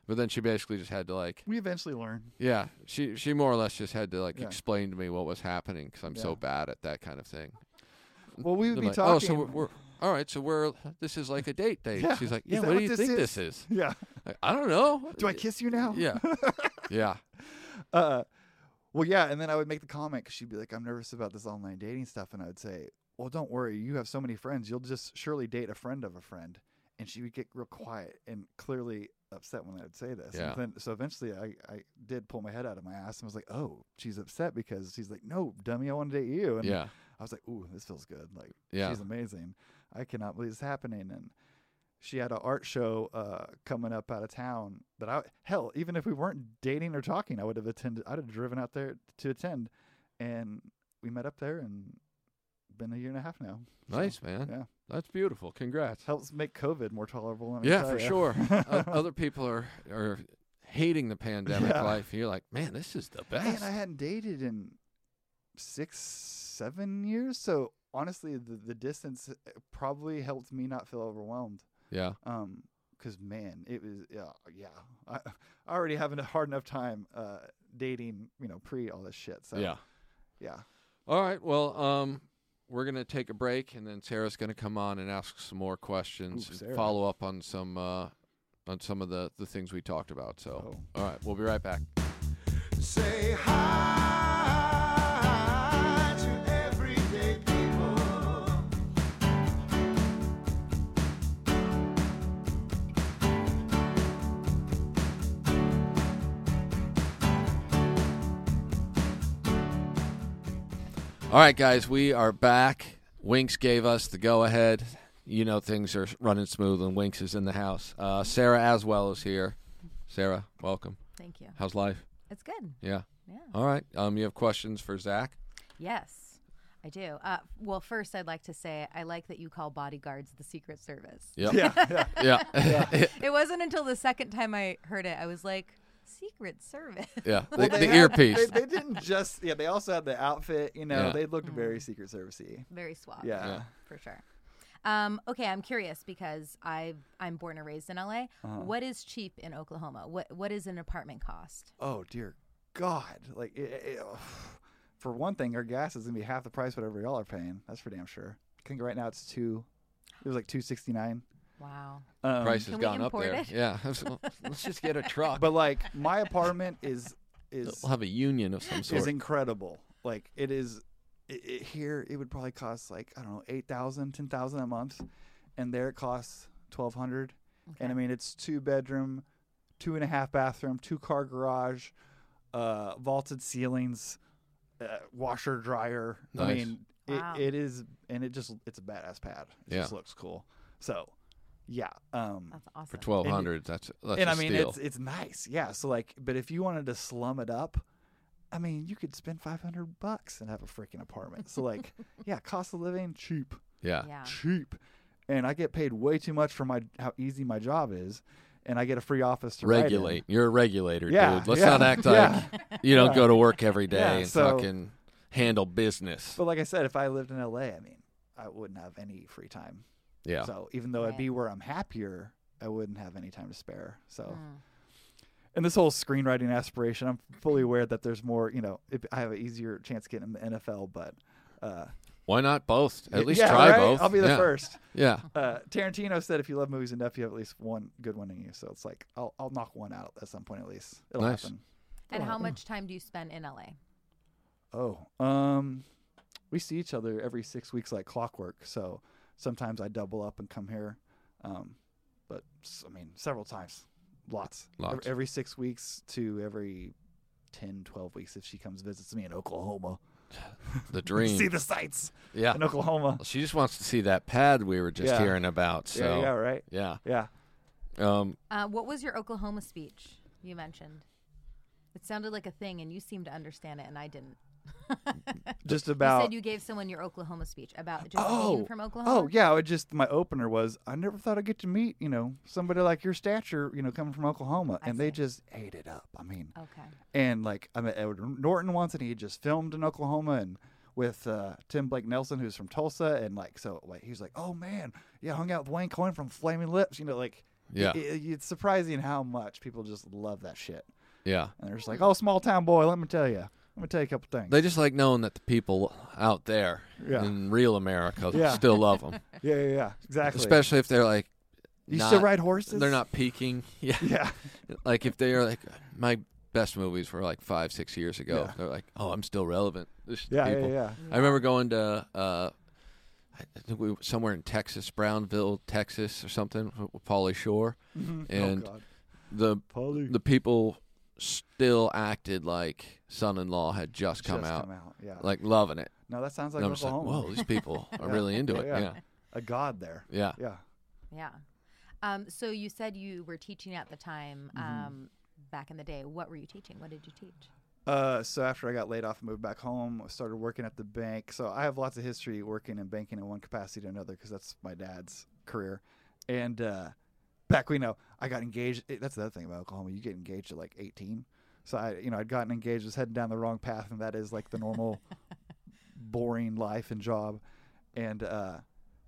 But then she basically just had to like, We eventually learn. yeah, she she more or less just had to like Yeah. explain to me what was happening because I'm so Yeah. bad at that kind of thing. Well, we would They're be like, talking. oh, so we're, we're all right. So we're this is like a date date. Yeah. She's like, Is yeah. that What what do you this think is? this is? Yeah. Like, I don't know. Do I kiss you now? Yeah, yeah, Uh, well, yeah, and then I would make the comment because she'd be like, "I'm nervous about this online dating stuff," and I would say, "Well, don't worry, you have so many friends, you'll just surely date a friend of a friend." And she would get real quiet and clearly upset when I would say this. Yeah. And then, so eventually, I, I did pull my head out of my ass and was like, "Oh, she's upset because she's like, no, dummy, I want to date you." And yeah, I was like, "Ooh, this feels good. Like, Yeah. she's amazing. I cannot believe this is happening." And she had an art show uh, coming up out of town that I hell, even if we weren't dating or talking, I would have attended. I'd have driven out there to attend, and we met up there and been a year and a half now. So, nice man. yeah, That's beautiful. Congrats. helps make COVID more tolerable. let me Yeah, tell for ya. sure. O- Other people are are hating the pandemic Yeah. life. And you're like, man, this is the Man, best. I hadn't dated in six, seven years, so honestly, the the distance probably helped me not feel overwhelmed. yeah, Um, because man, it was yeah, yeah. I, I already having a hard enough time uh dating, you know, pre all this shit. So yeah. yeah. All right. Well, um, we're gonna take a break, and then Sarah's gonna come on and ask some more questions, Ooh, and Sarah. follow up on some uh, on some of the the things we talked about. So, Oh. all right, we'll be right back. Say hi to everyday people. All right, guys, we are back. Winks gave us the go-ahead. You know things are running smooth, and Winks is in the house. Uh, Sarah Aswell is here. Sarah, welcome. Thank you. How's life? It's good. Yeah. Yeah. All right. Um, you have questions for Zach? Yes, I do. Uh, well, first, I'd like to say I like that you call bodyguards the Secret Service. Yep. Yeah, yeah. Yeah. It wasn't until the second time I heard it, I was like, Secret Service. yeah. The, Well, the they had- earpiece. They, they didn't just yeah. They also had the outfit. You know, Yeah. they looked very Secret Servicey. Very suave. Yeah. Yeah. For sure. Um, okay, I'm curious because I've, I'm born and raised in L A. Uh-huh. What is cheap in Oklahoma? What What is an apartment cost? Oh dear God! Like, it, it, oh. For one thing, our gas is gonna be half the price whatever y'all are paying. That's for damn sure. I think right now it's two. It was like two sixty nine. Wow. Um, Price has Can we gone up import there. it? Yeah. Let's just get a truck. But like my apartment is is We'll have a union of some sort. is incredible. Like it is it, it, here. It would probably cost like I don't know eight thousand, ten thousand a month, and there it costs twelve hundred. And I mean it's two bedroom, two and a half bathroom, two car garage, uh, vaulted ceilings, uh, washer dryer. I Nice. mean Wow. it, it is, and it just it's a badass pad. It Yeah. just looks cool. So yeah. Um, That's awesome. For twelve hundred, that's that's and a I mean, steal. it's it's nice, yeah. So like, but if you wanted to slum it up, I mean, you could spend five hundred bucks and have a freaking apartment. So like, yeah, cost of living cheap, yeah. Yeah. cheap, and I get paid way too much for my how easy my job is, and I get a free office to write in. Regulate. You're a regulator, Yeah, dude. Let's yeah, not act like yeah. you don't Yeah. go to work every day Yeah, and so- fucking handle business. But like I said, if I lived in L A, I mean, I wouldn't have any free time. Yeah. So even though I'd Right. be where I'm happier, I wouldn't have any time to spare. So. Mm. And this whole screenwriting aspiration, I'm fully aware that there's more, you know, if I have an easier chance getting in the N F L, but uh, Why not both? At least yeah, try right? both. I'll be the yeah. first. Yeah. Uh, Tarantino said if you love movies enough, you have at least one good one in you. So it's like I'll I'll knock one out at some point at least. It'll Nice. happen. And It'll how happen. much time do you spend in L A? Oh, um, we see each other every six weeks like clockwork. So sometimes I double up and come here, um, but s- I mean several times, lots, Ev- Lots. every six weeks to every ten, twelve weeks if she comes visits me in Oklahoma. The dream. See the sights yeah. in Oklahoma. She just wants to see that pad we were just Yeah. hearing about. So yeah, yeah, right. yeah. Yeah. Um, Uh, what was your Oklahoma speech you mentioned? It sounded like a thing, and you seemed to understand it, and I didn't. Just You about. said you gave someone your Oklahoma speech about just oh, being from Oklahoma. oh yeah. It just my opener was I never thought I'd get to meet you know somebody like your stature you know coming from Oklahoma, I and they see. just ate it up. I mean, Okay. and like I met Edward Norton once, and he had just filmed in Oklahoma, and with uh, Tim Blake Nelson, who's from Tulsa, and like so like he was like, oh man, yeah, hung out with Wayne Coyne from Flaming Lips, you know, like Yeah. It, it- it's surprising how much people just love that shit. Yeah. And they're just like, oh, small town boy, let me tell you. Let me tell you a couple things. They just like knowing that the people out there Yeah. in real America Yeah. still love them. yeah, yeah, yeah, exactly. Especially if they're like, you not, still ride horses? they're not peaking. Yeah. Yeah. Like if they're like, my best movies were like five, six years ago. Yeah. They're like, oh, I'm still relevant. This Yeah, people. yeah, yeah. I remember going to, uh, I think we were somewhere in Texas, Brownville, Texas or something, with Pauly Shore. Mhm. And oh, God. The Pauly. the people still acted like Son-in-Law had just come Just out. come out. Yeah. Like loving it. no, that sounds like And I'm just like, Oklahoma. whoa, these people are Yeah. really into Yeah, it. yeah. Yeah. A god there. Yeah. Yeah. Yeah. Um, so you said you were teaching at the time Mm-hmm. um, back in the day. What were you teaching? What did you teach? Uh, so after I got laid off and moved back home, I started working at the bank. So I have lots of history working in banking in one capacity or another because that's my dad's career. And uh, back we know I got engaged. eh, That's the other thing about Oklahoma. You get engaged at like eighteen. So I, you know, I'd gotten engaged, was heading down the wrong path, and that is like the normal, boring life and job. And uh,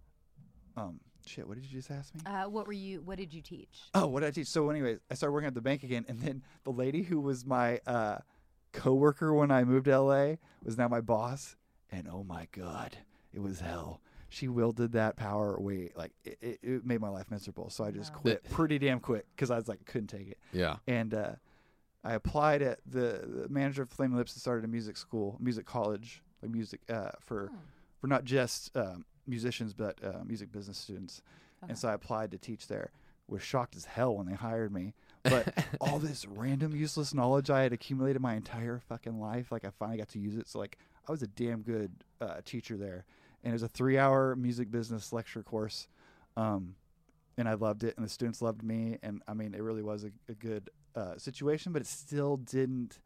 um, shit, what did you just ask me? Uh, what were you? What did you teach? Oh, what did I teach? So anyway, I started working at the bank again, and then the lady who was my uh, coworker when I moved to L A was now my boss, and oh my God, it was hell. She wielded that power way, like it, it, it made my life miserable. So I just Wow. quit pretty damn quick because I was like couldn't take it. Yeah. And uh, I applied at the, the manager of Flaming Lips and started a music school, music college, like music uh, for Hmm. for not just um, musicians but uh, music business students. Okay. And so I applied to teach there. Was shocked as hell when they hired me. But all this random useless knowledge I had accumulated my entire fucking life, like I finally got to use it. So like I was a damn good uh, teacher there. And it was a three-hour music business lecture course, um, and I loved it, and the students loved me, and I mean, it really was a, a good uh, situation, but it still didn't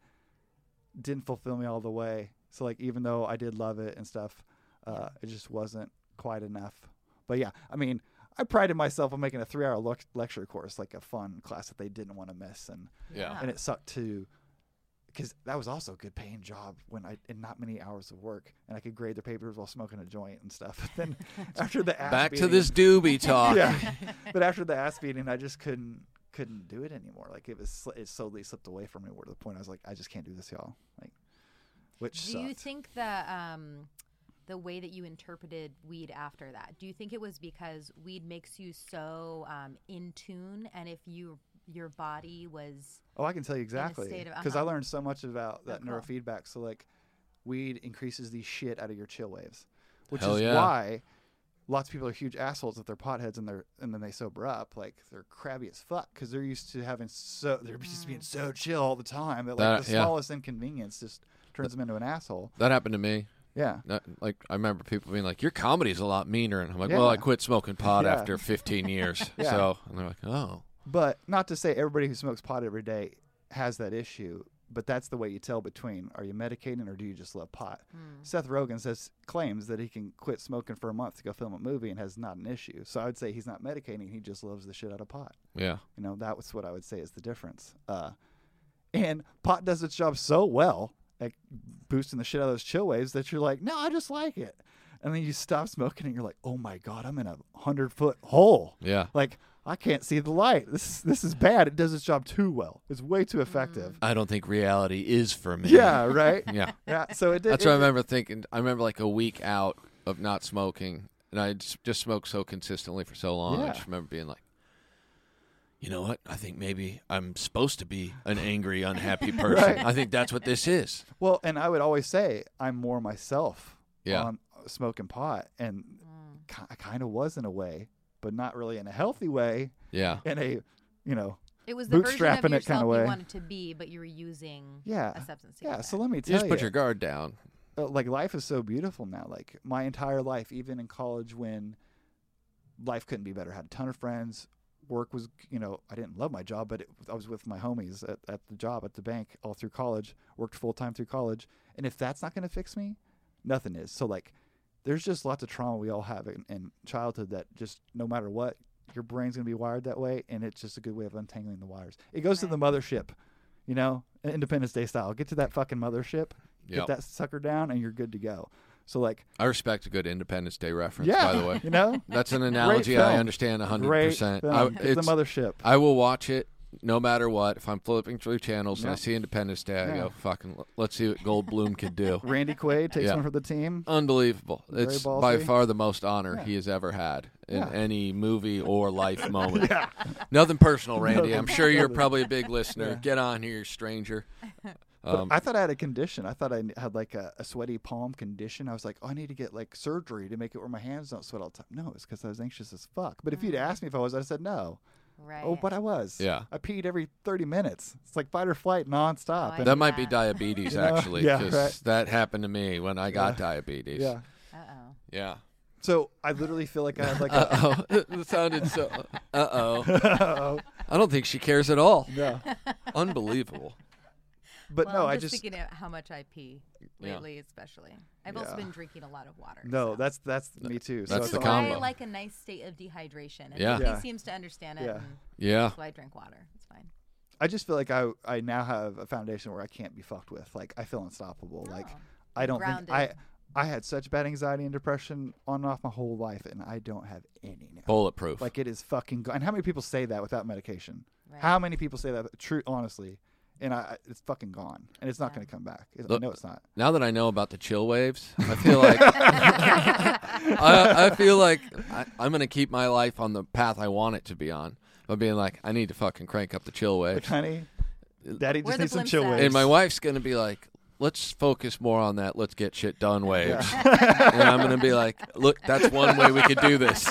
didn't fulfill me all the way. So like, even though I did love it and stuff, uh, it just wasn't quite enough. But yeah, I mean, I prided myself on making a three-hour le- lecture course like a fun class that they didn't want to miss, and Yeah. and it sucked too. Because that was also a good paying job when I and not many hours of work, and I could grade their papers while smoking a joint and stuff. Then after the ass Back to beating- this doobie talk. yeah. But after the ass beating, I just couldn't couldn't do it anymore. Like it was sl- it slowly slipped away from me. Where to the point I was like, I just can't do this, y'all. Like, which Do sucked. you think that um, the way that you interpreted weed after that, do you think it was because weed makes you so um, in tune, and if you your body was Oh, I can tell you exactly state of- because I uh-huh. learned so much about that Oh, cool. neurofeedback. So like, weed increases the shit out of your chill waves, which Hell is yeah. why lots of people are huge assholes if they're potheads and they're and then they sober up. Like they're crabby as fuck because they're used to having so they're used to being so chill all the time that like That- the yeah. smallest inconvenience just turns them into an asshole. That happened to me. Yeah. Not- Like I remember people being like, "Your comedy's a lot meaner," and I'm like, "Well, I Yeah. quit smoking pot Yeah. after fifteen years." Yeah. So and they're like, "Oh, But not to say everybody who smokes pot every day has that issue, but that's the way you tell between are you medicating or do you just love pot? Hmm. Seth Rogen says claims that he can quit smoking for a month to go film a movie and has not an issue. So I would say he's not medicating, he just loves the shit out of pot. yeah, You know, that was what I would say is the difference. Uh, and pot does its job so well at boosting the shit out of those chill waves that you're like, no, I just like it. And then you stop smoking and you're like, oh my God, I'm in a hundred foot hole. yeah." Like, I can't see the light. This this is bad. It does its job too well. It's way too effective. I don't think reality is for me. Yeah, right? yeah. Yeah. So it did. That's it, what I remember thinking. I remember like a week out of not smoking, and I just, just smoked so consistently for so long. I Yeah. just remember being like, you know what? I think maybe I'm supposed to be an angry, unhappy person. Right. I think that's what this is. Well, and I would always say I'm more myself Yeah. on smoking pot, and Mm. ki- I kind of was in a way, but not really in a healthy way. Yeah. In a, you know, It was the version Bootstrapping of it yourself kinda way. you wanted to be, but you were using yeah, a substance. to yeah. get So there. let me You tell just put your guard down. uh, like life is so beautiful now. Like my entire life, even in college when life couldn't be better, had a ton of friends. Work was, you know, I didn't love my job, but it, I was with my homies at, at the job at the bank all through college, worked full time through college. And if that's not going to fix me, nothing is. So like, there's just lots of trauma we all have in, in childhood that just no matter what, your brain's going to be wired that way. And it's just a good way of untangling the wires. It goes to the mothership, you know, Independence Day style. Get to that fucking mothership, Yep. get that sucker down, and you're good to go. So like, I respect a good Independence Day reference, yeah, by the way. you know, That's an analogy I film. understand one hundred great percent. film. I, It's the it's, mothership. I will watch it no matter what. If I'm flipping through channels and I Yeah. see Independence Day, I Yeah. go, fucking, l- let's see what Goldblum could do. Randy Quaid takes Yeah. one for the team. Unbelievable. Very It's by ballsy. far the most honor Yeah. he has ever had in Yeah. any movie or life moment. Nothing personal, Randy. I'm sure you're Nothing. probably a big listener. Yeah. Get on here, stranger. But Um, I thought I had a condition. I thought I n- had like a, a sweaty palm condition. I was like, oh, I need to get like surgery to make it where my hands don't sweat all the time. No, it's because I was anxious as fuck. But if you'd asked me if I was, I'd have said no. Right. Oh, but I was. Yeah. I peed every thirty minutes. It's like fight or flight nonstop. Oh, I And- that might be Yeah. diabetes, You know? actually, Yeah, 'cause right. that happened to me when I got Yeah. diabetes. yeah. Uh oh. Yeah. So I literally feel like I had like a. Uh-oh. It sounded so... Uh-oh. Uh-oh. I don't think she cares at all. No. Unbelievable. But Well, no, I'm I just just. thinking of how much I pee Yeah. lately, especially. I've also Yeah. been drinking a lot of water. No, so. that's that's me too. So That's it's the This is all- why combo. I like a nice state of dehydration. And Yeah. nobody Yeah. seems to understand it. Yeah. And Yeah. that's why I drink water. It's fine. I just feel like I I now have a foundation where I can't be fucked with. Like I feel unstoppable. Like Oh. I don't Grounded. think I I had such bad anxiety and depression on and off my whole life, and I don't have any now. Bulletproof. Like it is fucking gone. And how many people say that without medication? Right. How many people say that? True, honestly, and I it's fucking gone, and it's not Yeah. going to come back. I Look- know it's not. Now that I know about the chill waves, I feel like I, I feel like I, I'm going to keep my life on the path I want it to be on. By being like, I need to fucking crank up the chill Like, waves. honey, Daddy Where just the needs some blimps chill at? waves. And my wife's going to be like, let's focus more on that. Let's get shit done waves. And I'm going to be like, look, that's one way we could do this.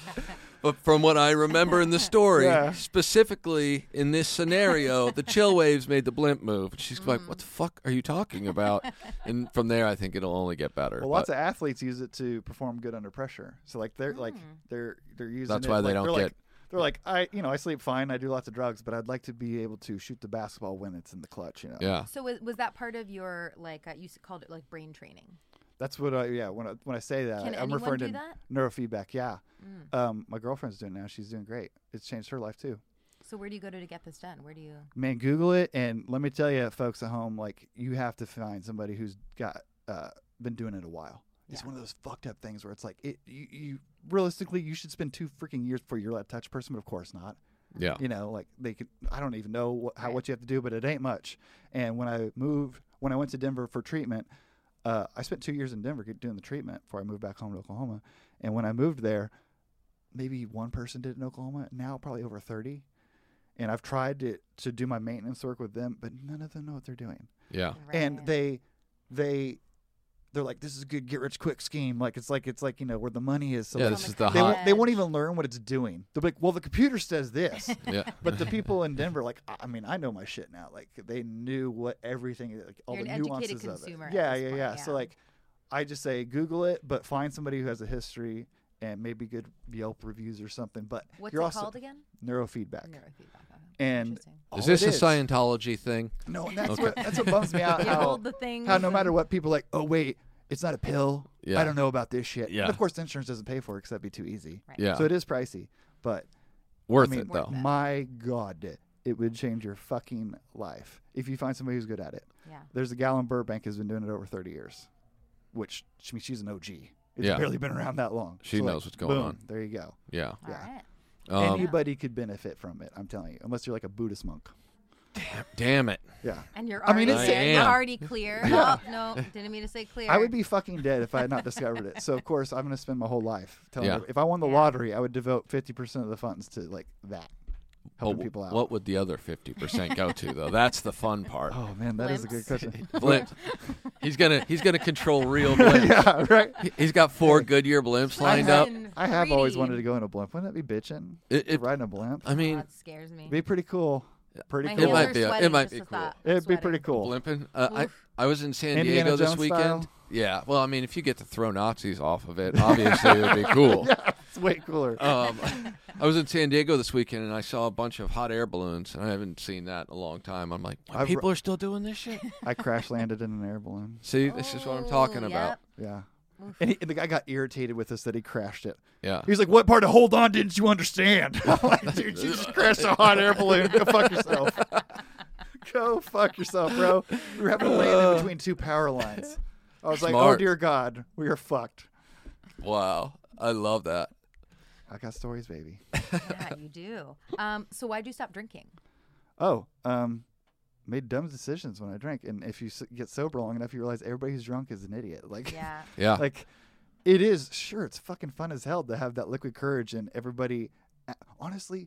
But from what I remember in the story, Yeah. specifically in this scenario, the chill waves made the blimp move. And she's like, what the fuck are you talking about? And from there, I think it'll only get better. Well, lots But of athletes use it to perform good under pressure. So like they're like they're they're using. That's it, why they like, don't they're get- Like, they're like I you know I sleep fine. I do lots of drugs, but I'd like to be able to shoot the basketball when it's in the clutch. You know. yeah. So was, was that part of your, like, uh, you s- called it like brain training? That's what I yeah when I when I say that Can I'm anyone referring do to that? neurofeedback. Yeah. Mm. Um, my girlfriend's doing it now. She's doing great. It's changed her life too. So where do you go to, to get this done? Where do you? Man, Google it, and let me tell you, folks at home, like you have to find somebody who's got uh, been doing it a while. It's Yeah. one of those fucked up things where it's like it. You, you realistically, you should spend two freaking years before you're allowed to touch a person, but of course not. Yeah. You know, like they could. I don't even know what, how Right. what you have to do, but it ain't much. And when I moved, when I went to Denver for treatment, uh, I spent two years in Denver get- doing the treatment before I moved back home to Oklahoma. And when I moved there, maybe one person did it in Oklahoma. Now probably over thirty. And I've tried to to do my maintenance work with them, but none of them know what they're doing. Yeah. And Right. they they they're like, this is a good get rich quick scheme. Like it's like it's like you know where the money is. So Yeah, like, this on is the the they hot. won't, they won't even learn what it's doing. They'll be like, well, the computer says this. Yeah. But the people in Denver, like, I I mean, I know my shit now. Like, they knew what everything, like, all You're the an educated nuances of it. consumer at Yeah, this yeah, point, yeah. So, yeah. like, I just say Google it, but find somebody who has a history and maybe good Yelp reviews or something. But What's you're it also called again? neurofeedback. Neurofeedback. Okay. And Interesting. all Is this it a Scientology thing? No, and that's Okay. what that's what bums me out. You how, hold the things. how no and- matter what, people are like, oh wait, it's not a pill. Yeah. I don't know about this shit. Yeah. And of course, the insurance doesn't pay for it because that'd be too easy. Right. Yeah. So it is pricey, but Worth I mean, it, though. Worth it. my God, it would change your fucking life if you find somebody who's good at it. Yeah. There's a gal in Burbank who's been doing it over thirty years, which I mean, she's an O G. It's Yeah. barely been around that long. She So, like, knows what's going boom, on. There you go. Yeah. All Yeah. right. Um, Anybody could benefit from it. I'm telling you, unless you're like a Buddhist monk. damn it. Yeah. And you're I mean, already, it's- there. I You're am. already clear. Yeah. Oh, no, didn't mean to say clear. I would be fucking dead if I had not discovered it. So of course I'm going to spend my whole life telling. Yeah. everybody- If I won the Yeah. lottery, I would devote fifty percent of the funds to like that, helping Well, people out. What would the other fifty percent go to, though? That's the fun part. Oh man, that is a good Blimps. question. Blimp. He's gonna he's gonna control real blimps. Yeah, right. He- He's got four Goodyear blimps lined have- up. In I have always three D. wanted to go in a blimp. Wouldn't that be bitching? It, it, Riding a blimp. I Oh, mean, that scares me. Be pretty cool. Pretty My cool. It might hands are be a- it sweating might just be the cool. thought. It'd be Sweating. pretty cool. blimping. Uh, I Oof. I was in San Indiana Diego this Jones weekend. style? Yeah. Well, I mean, if you get to throw Nazis off of it, obviously it would be cool. Yeah, it's way cooler. Um, I was in San Diego this weekend and I saw a bunch of hot air balloons, and I haven't seen that in a long time. I'm like, I've people are still doing this shit. I crash landed in an air balloon. See, this is what I'm talking Oh, about. yep. Yeah. And, he, and the guy got irritated with us that he crashed it. Yeah. He was like, "What part of hold on didn't you understand?" I'm like, dude, you just crashed a hot air balloon. Go fuck yourself. Go fuck yourself, bro. We were having to land in between two power lines. I was like, Smart. oh dear God, we are fucked. Wow. I love that. I got stories, baby. Yeah, you do. Um, so why'd you stop drinking? Oh, um, made dumb decisions when I drank, and if you s- get sober long enough, you realize everybody who's drunk is an idiot. Like, Yeah. Yeah. like it is. Sure, it's fucking fun as hell to have that liquid courage, and everybody. uh, Honestly,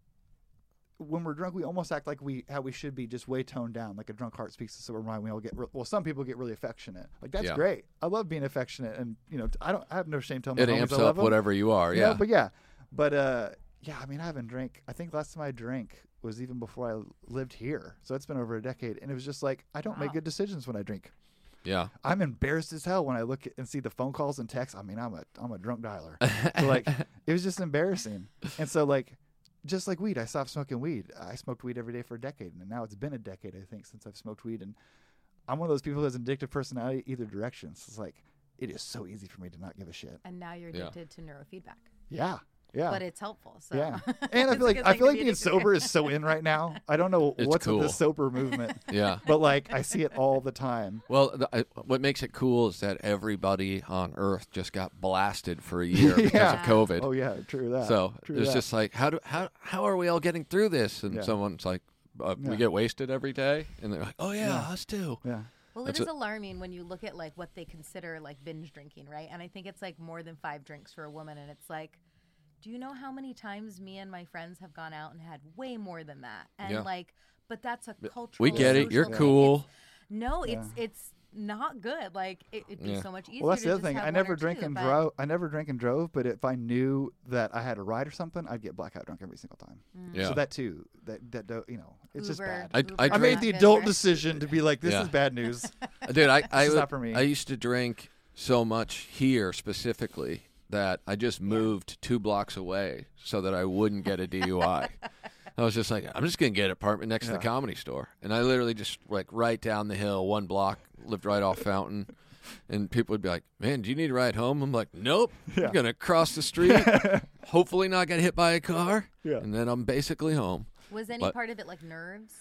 when we're drunk, we almost act like we how we should be, just way toned down. Like a drunk heart speaks to sober mind. We all get re- well. Some people get really affectionate. Like that's Yeah. great. I love being affectionate, and you know, I don't. I have no shame telling my It homies amps I love up them. whatever you are. You Yeah. know, but yeah, but uh, yeah. I mean, I haven't drank. I think last time I drank was even before I lived here. So it's been over a decade, and it was just like I don't make Wow. good decisions when I drink. yeah. I'm embarrassed as hell when I look at and see the phone calls and texts. I mean, I'm a I'm a drunk dialer. So like, it was just embarrassing. And so like, just like weed, I stopped smoking weed. I smoked weed every day for a decade, and now it's been a decade, I think, since I've smoked weed. And I'm one of those people who has an addictive personality either direction. So it's like, it is so easy for me to not give a shit. And now you're Yeah. addicted to neurofeedback. Yeah, yeah. But it's helpful. So Yeah, and I it's feel a like good I thing feel to like be being addicted to. sober is so in right now. I don't know It's what's with cool. the sober movement, Yeah. but like I see it all the time. Well, the, I, what makes it cool is that everybody on Earth just got blasted for a year because Yeah. of COVID. Oh yeah, true that. so true it's that. just like, how do how how are we all getting through this? And Yeah. someone's like, uh, Yeah. we get wasted every day, and they're like, oh yeah, Yeah. us too. yeah. Well, it That's is a- alarming when you look at like what they consider like binge drinking, right? And I think it's like more than five drinks for a woman, and it's like, do you know how many times me and my friends have gone out and had way more than that? And Yeah. like, but that's a cultural. We get it. You're social thing. cool. It's- no, it's Yeah. it's not good. Like it, it'd be Yeah. so much easier. Well, that's to the other just thing. have I one never or drank two, and but- drove. I never drank and drove, but if I knew that I had a ride or something, I'd get blackout drunk every single time. Yeah. So that too. That that do- you know, it's just Uber, bad. I- Uber I I drink- made the not good adult for- decision to be like, this Yeah. is bad news. Dude, I I, It's would- not for me. I used to drink so much here specifically that I just moved two blocks away so that I wouldn't get a D U I. I was just like, I'm just gonna get an apartment next to Yeah. the Comedy Store, and I literally just like right down the hill, one block, lived right off Fountain, and people would be like, "Man, do you need a ride home?" I'm like, "Nope, Yeah. I'm gonna cross the street, hopefully not get hit by a car, Yeah. and then I'm basically home." Was any But- part of it like nerves?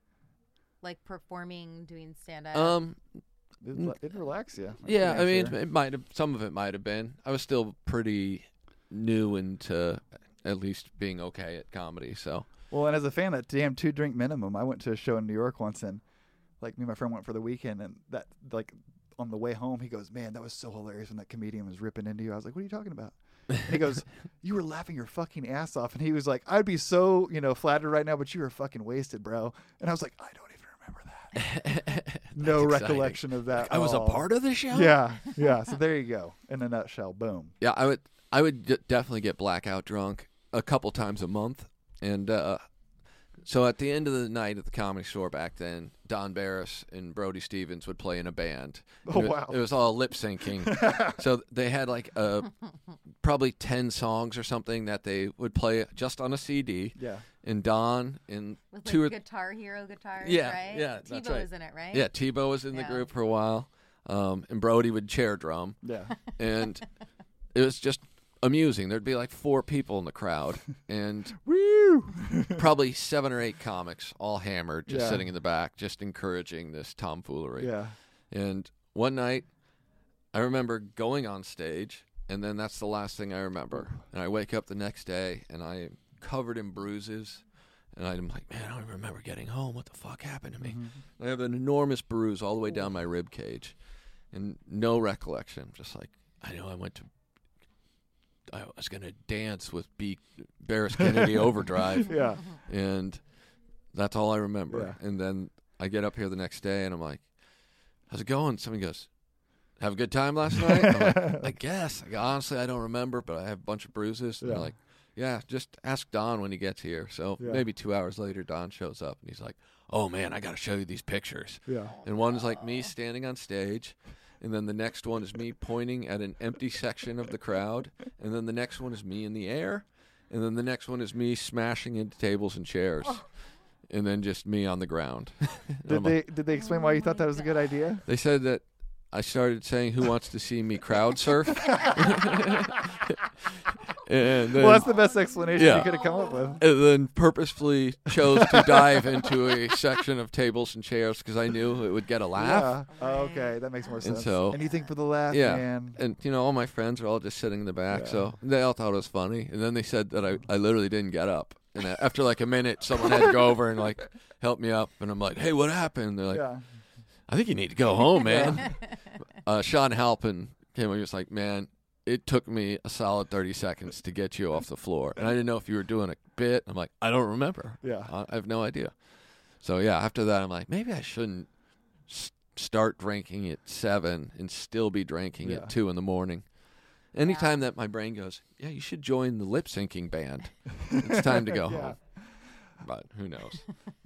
Like performing, doing stand up? Um, It, it relax you. Yeah, I mean, sure. it might have. Some of it might have been. I was still pretty new into at least being okay at comedy. So Well, and as a fan, that damn two drink minimum. I went to a show in New York once, and like me and my friend went for the weekend, and that like on the way home, he goes, "Man, that was so hilarious when that comedian was ripping into you." I was like, "What are you talking about?" And he goes, "You were laughing your fucking ass off," and he was like, "I'd be so you know flattered right now, but you were fucking wasted, bro." And I was like, "I don't even remember that. No exciting. recollection of that. I was at a all." part of the show. Yeah, yeah. So there you go. In a nutshell, boom. Yeah, I would. I would d- definitely get blackout drunk a couple times a month, and uh, so at the end of the night at the Comedy Store back then, Don Barris and Brody Stevens would play in a band. Oh, it, wa- wow. It was all lip syncing. So they had like a, probably ten songs or something that they would play just on a C D. Yeah. And Don and With two like or Guitar Hero guitars, Yeah, right? yeah, that's Tebow right. was in it, right? yeah, Tebow was in the Yeah. group for a while, um, and Brody would chair drum, Yeah. and it was just amusing. There'd be like four people in the crowd, and Woo! probably seven or eight comics, all hammered, just Yeah. sitting in the back, just encouraging this tomfoolery. Yeah. And one night, I remember going on stage, and then that's the last thing I remember. And I wake up the next day, and I am covered in bruises. And I'm like, man, I don't even remember getting home. What the fuck happened to me? Mm-hmm. I have an enormous bruise all the way down my rib cage, and no recollection. Just like, I know I went to, I was going to dance with B. Barris Kennedy Overdrive, Yeah. and that's all I remember. Yeah. And then I get up here the next day, and I'm like, how's it going? Somebody goes, have a good time last night? I'm like, I guess. I go, honestly, I don't remember, but I have a bunch of bruises. And Yeah. they're like, yeah, just ask Don when he gets here. So Yeah. maybe two hours later, Don shows up, and he's like, oh, man, I got to show you these pictures. Yeah. And one is like me standing on stage, and then the next one is me pointing at an empty section of the crowd, and then the next one is me in the air, and then the next one is me smashing into tables and chairs, and then just me on the ground. And Did I'm they like- did they explain why you thought that was a good idea? they said that I started saying, who wants to see me crowd surf? And then, Well, that's the best explanation Yeah. you could have come up with. and then purposefully chose to dive into a section of tables and chairs because I knew it would get a laugh. Yeah. Oh, okay, that makes more sense. so- Anything for the laugh, Yeah. man. And, you know, all my friends were all just sitting in the back, Yeah. so they all thought it was funny. And then they said that I, I literally didn't get up. And that after like a minute, someone had to go over and like help me up. And I'm like, hey, what happened? They're like, Yeah. I think you need to go home, man. uh, Sean Halpin came over. He was like, man, it took me a solid thirty seconds to get you off the floor. And I didn't know if you were doing a bit. I'm like, I don't remember. Yeah. I I have no idea. So, yeah, after that, I'm like, maybe I shouldn't s- start drinking at seven and still be drinking Yeah. at two in the morning. Anytime that my brain goes, yeah, you should join the lip syncing band. It's time to go Yeah. home. But who knows?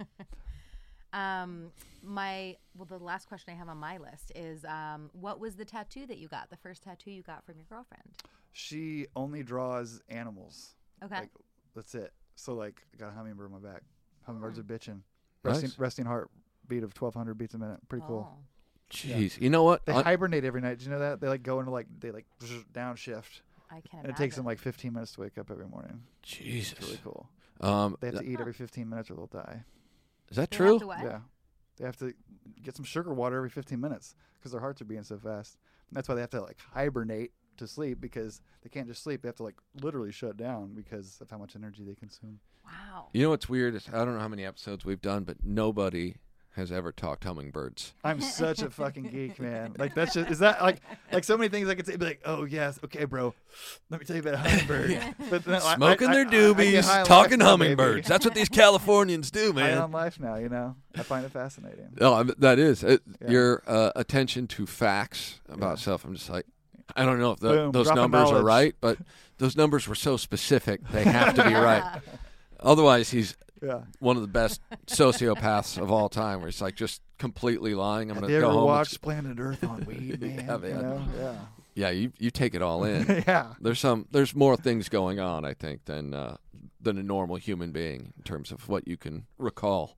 Um, my well, the last question I have on my list is, um, what was the tattoo that you got? The first tattoo you got from your girlfriend? She only draws animals. Okay. Like, that's it. So, like, I got a hummingbird on my back. Hummingbirds Hmm. are bitching. Nice. Resting, resting heartbeat of twelve hundred beats a minute. Pretty cool. Oh. Jeez. You know what? They On- hibernate every night. Did you know that? They, like, go into, like, they, like, downshift. I can And imagine. it takes them, like, fifteen minutes to wake up every morning. Jesus. It's really cool. Um, They have to th- eat every fifteen minutes or they'll die. is that They true? have to what? Yeah. They have to get some sugar water every fifteen minutes because their hearts are beating so fast. And that's why they have to, like, hibernate to sleep because they can't just sleep. They have to, like, literally shut down because of how much energy they consume. Wow. You know what's weird? Is I don't know how many episodes we've done, but nobody has ever talked hummingbirds. I'm such a fucking geek, man. Like, that's just, is that, like, like so many things I could say, be like, oh, yes, okay, bro, let me tell you about a hummingbird. But then I- Smoking I- their I- I get doobies, high on talking life now, baby. hummingbirds. That's what these Californians do, High man. on life now, you know? I find it fascinating. Oh, I mean, that is it, Yeah. your uh, attention to facts about Yeah. stuff. I'm just like, I don't know if the, Boom, those dropping numbers are knowledge. right, but those numbers were so specific they have to be right. Otherwise, he's Yeah. one of the best sociopaths of all time, where he's like just completely lying. I'm Have going you to go ever home. and watched s- Planet Earth on weed, man? Yeah, man. You know? Yeah. yeah, you you take it all in. yeah. There's some there's more things going on, I think, than uh, than a normal human being in terms of what you can recall.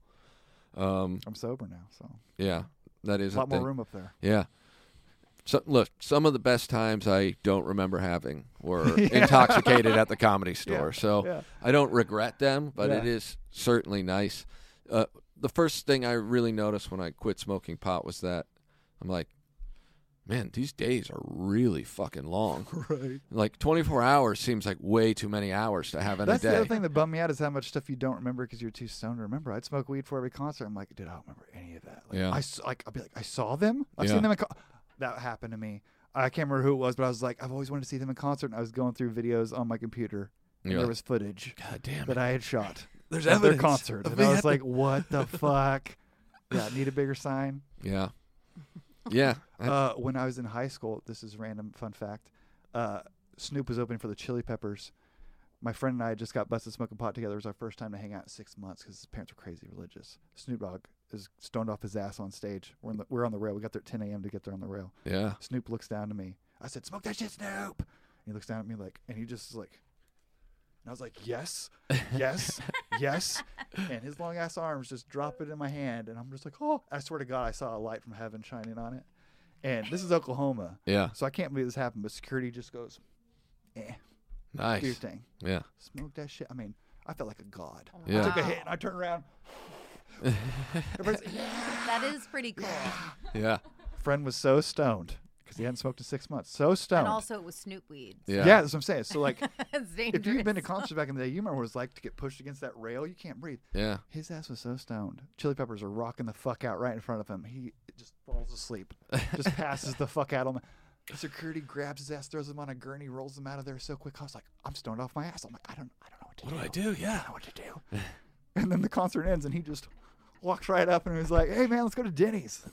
Um, I'm sober now, so yeah, that is a lot a thing. more room up there. Yeah. So, look, some of the best times I don't remember having were Yeah. intoxicated at the Comedy Store. Yeah, So yeah. I don't regret them, but Yeah. it is certainly nice. Uh, the first thing I really noticed when I quit smoking pot was that I'm like, man, these days are really fucking long. Right. Like twenty-four hours seems like way too many hours to have in That's a the day. other thing that bummed me out is how much stuff you don't remember because you're too stoned to remember. I'd smoke weed for every concert. I'm like, dude, I don't remember any of that. Like, Yeah. I s- like I'll be like, I saw them. I've Yeah. seen them. In co-. That happened to me. I can't remember who it was, but I was like, I've always wanted to see them in concert. And I was going through videos on my computer, and You're there like, was footage God damn that it. I had shot There's at their evidence concert, of and me I at was the- like, what the fuck? Yeah, need a bigger sign. Yeah. Yeah. I- Uh, when I was in high school, this is random fun fact. Uh, Snoop was opening for the Chili Peppers. My friend and I just got busted smoking pot together. It was our first time to hang out in six months because his parents were crazy religious. Snoop Dogg is stoned off his ass on stage. We're in the, we're on the rail. We got there at ten a.m. to get there on the rail. yeah. Snoop looks down to me. I said, "Smoke that shit, Snoop." And he looks down at me like, and he just is like, and I was like, "Yes, yes, yes." And his long ass arms just drop it in my hand, and I'm just like, "Oh!" I swear to God, I saw a light from heaven shining on it. And this is Oklahoma, Yeah. so I can't believe this happened. But security just goes, "Eh, do your Nice. thing, Yeah. smoke that shit." I mean, I felt like a god. Yeah. I took a Wow. hit, and I turned around. Everybody's like, "Yeah." That is pretty cool. Yeah. Friend was so stoned because he hadn't smoked in six months. So stoned. And also, it was Snoop weed. Yeah. yeah, that's what I'm saying. So like. It's If you've been to dangerous. concerts back in the day, you remember what it was like to get pushed against that rail. You can't breathe. Yeah. His ass was so stoned. Chili Peppers are rocking the fuck out right in front of him. He just falls asleep. Just passes the fuck out on him. Security grabs his ass, throws him on a gurney, rolls him out of there so quick. I was like, I'm stoned off my ass. I'm like, I don't, I don't know what to What do. do I do? Yeah. I don't know what to do. And then the concert ends, and he just walks right up and was like, "Hey man, let's go to Denny's."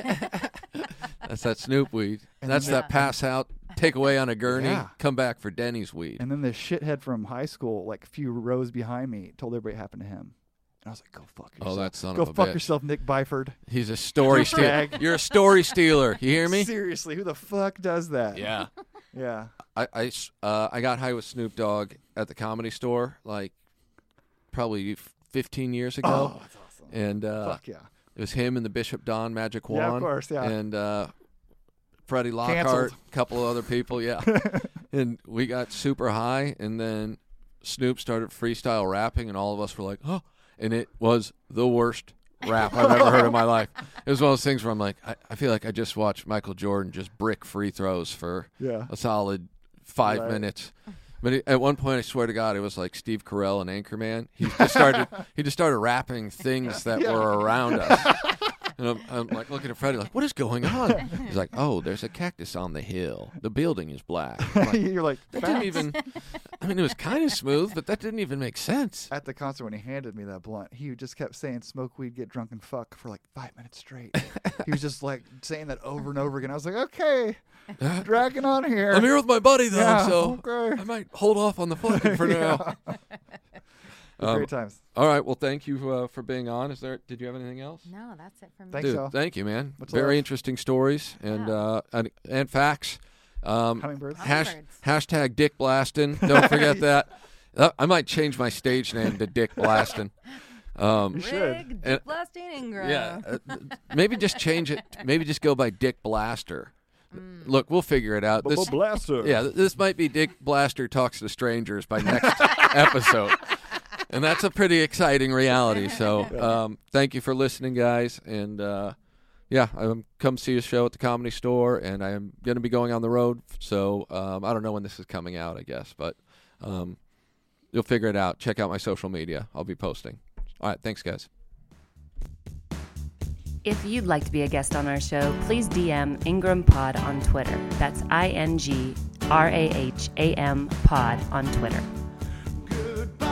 That's that Snoop weed. And That's then that pass out, take away on a gurney, Yeah. come back for Denny's weed. And then the shithead from high school, like a few rows behind me, told everybody it happened to him. And I was like, "Go fuck yourself." Oh, that son Go of a fuck bitch. yourself, Nick Byford. He's a story stealer. Bag. You're a story stealer. You hear me? Seriously, who the fuck does that? Yeah. Yeah. I I, s- uh, I got high with Snoop Dogg at the Comedy Store like probably f- fifteen years ago. Oh, that's awesome. And uh, Fuck yeah. it was him and the Bishop Don Magic Wand. Yeah, of course, yeah. And uh, Freddie Lockhart, a couple of other people, yeah. And we got super high, and then Snoop started freestyle rapping, and all of us were like, oh, and it was the worst rap I've ever heard in my life. It was one of those things where I'm like, I, I feel like I just watched Michael Jordan just brick free throws for Yeah. a solid five Right. minutes. But it, at one point, I swear to God, it was like Steve Carell and Anchorman. He just started he just started rapping things that Yeah. were around us. And I'm, I'm like looking at Freddie like, what is going on? He's like, oh, there's a cactus on the hill. The building is black. I'm like, You're like, that didn't "Facts." even, I mean, it was kind of smooth, but that didn't even make sense. At the concert when he handed me that blunt, he just kept saying smoke weed, get drunk, and fuck for like five minutes straight. He was just like saying that over and over again. I was like, okay, dragging on here. I'm here with my buddy, though, Yeah, so okay. I might hold off on the fucking for now. Um, Great times. all right, well, thank you uh, for being on. Is there? Did you have anything else? No, that's it for me. Thanks, Dude, Al. thank you, man. Much Very love. interesting stories and Yeah. uh, and, and facts. Um, Hummingbirds. hash, Hummingbirds. hashtag Dick Blastin. Don't forget that. Uh, I might change my stage name to Dick Blastin. Um, You should. Rick, And- Dick Blasting Ingram. yeah, uh, maybe just change it. Maybe just go by Dick Blaster. Mm. Look, we'll figure it out. This, Blaster. yeah, th- this might be Dick Blaster Talks to Strangers by next episode. And that's a pretty exciting reality. So um, thank you for listening, guys. And, uh, yeah, um, come see a show at the Comedy Store. And I am going to be going on the road. So um, I don't know when this is coming out, I guess. But um, you'll figure it out. Check out my social media. I'll be posting. All right. Thanks, guys. If you'd like to be a guest on our show, please D M Ingram Pod on Twitter. That's I N G R A H A M Pod on Twitter. Goodbye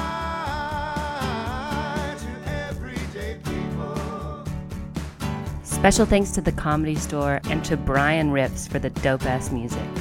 to everyday people. Special thanks to the Comedy Store and to Brian Rips for the dope-ass music.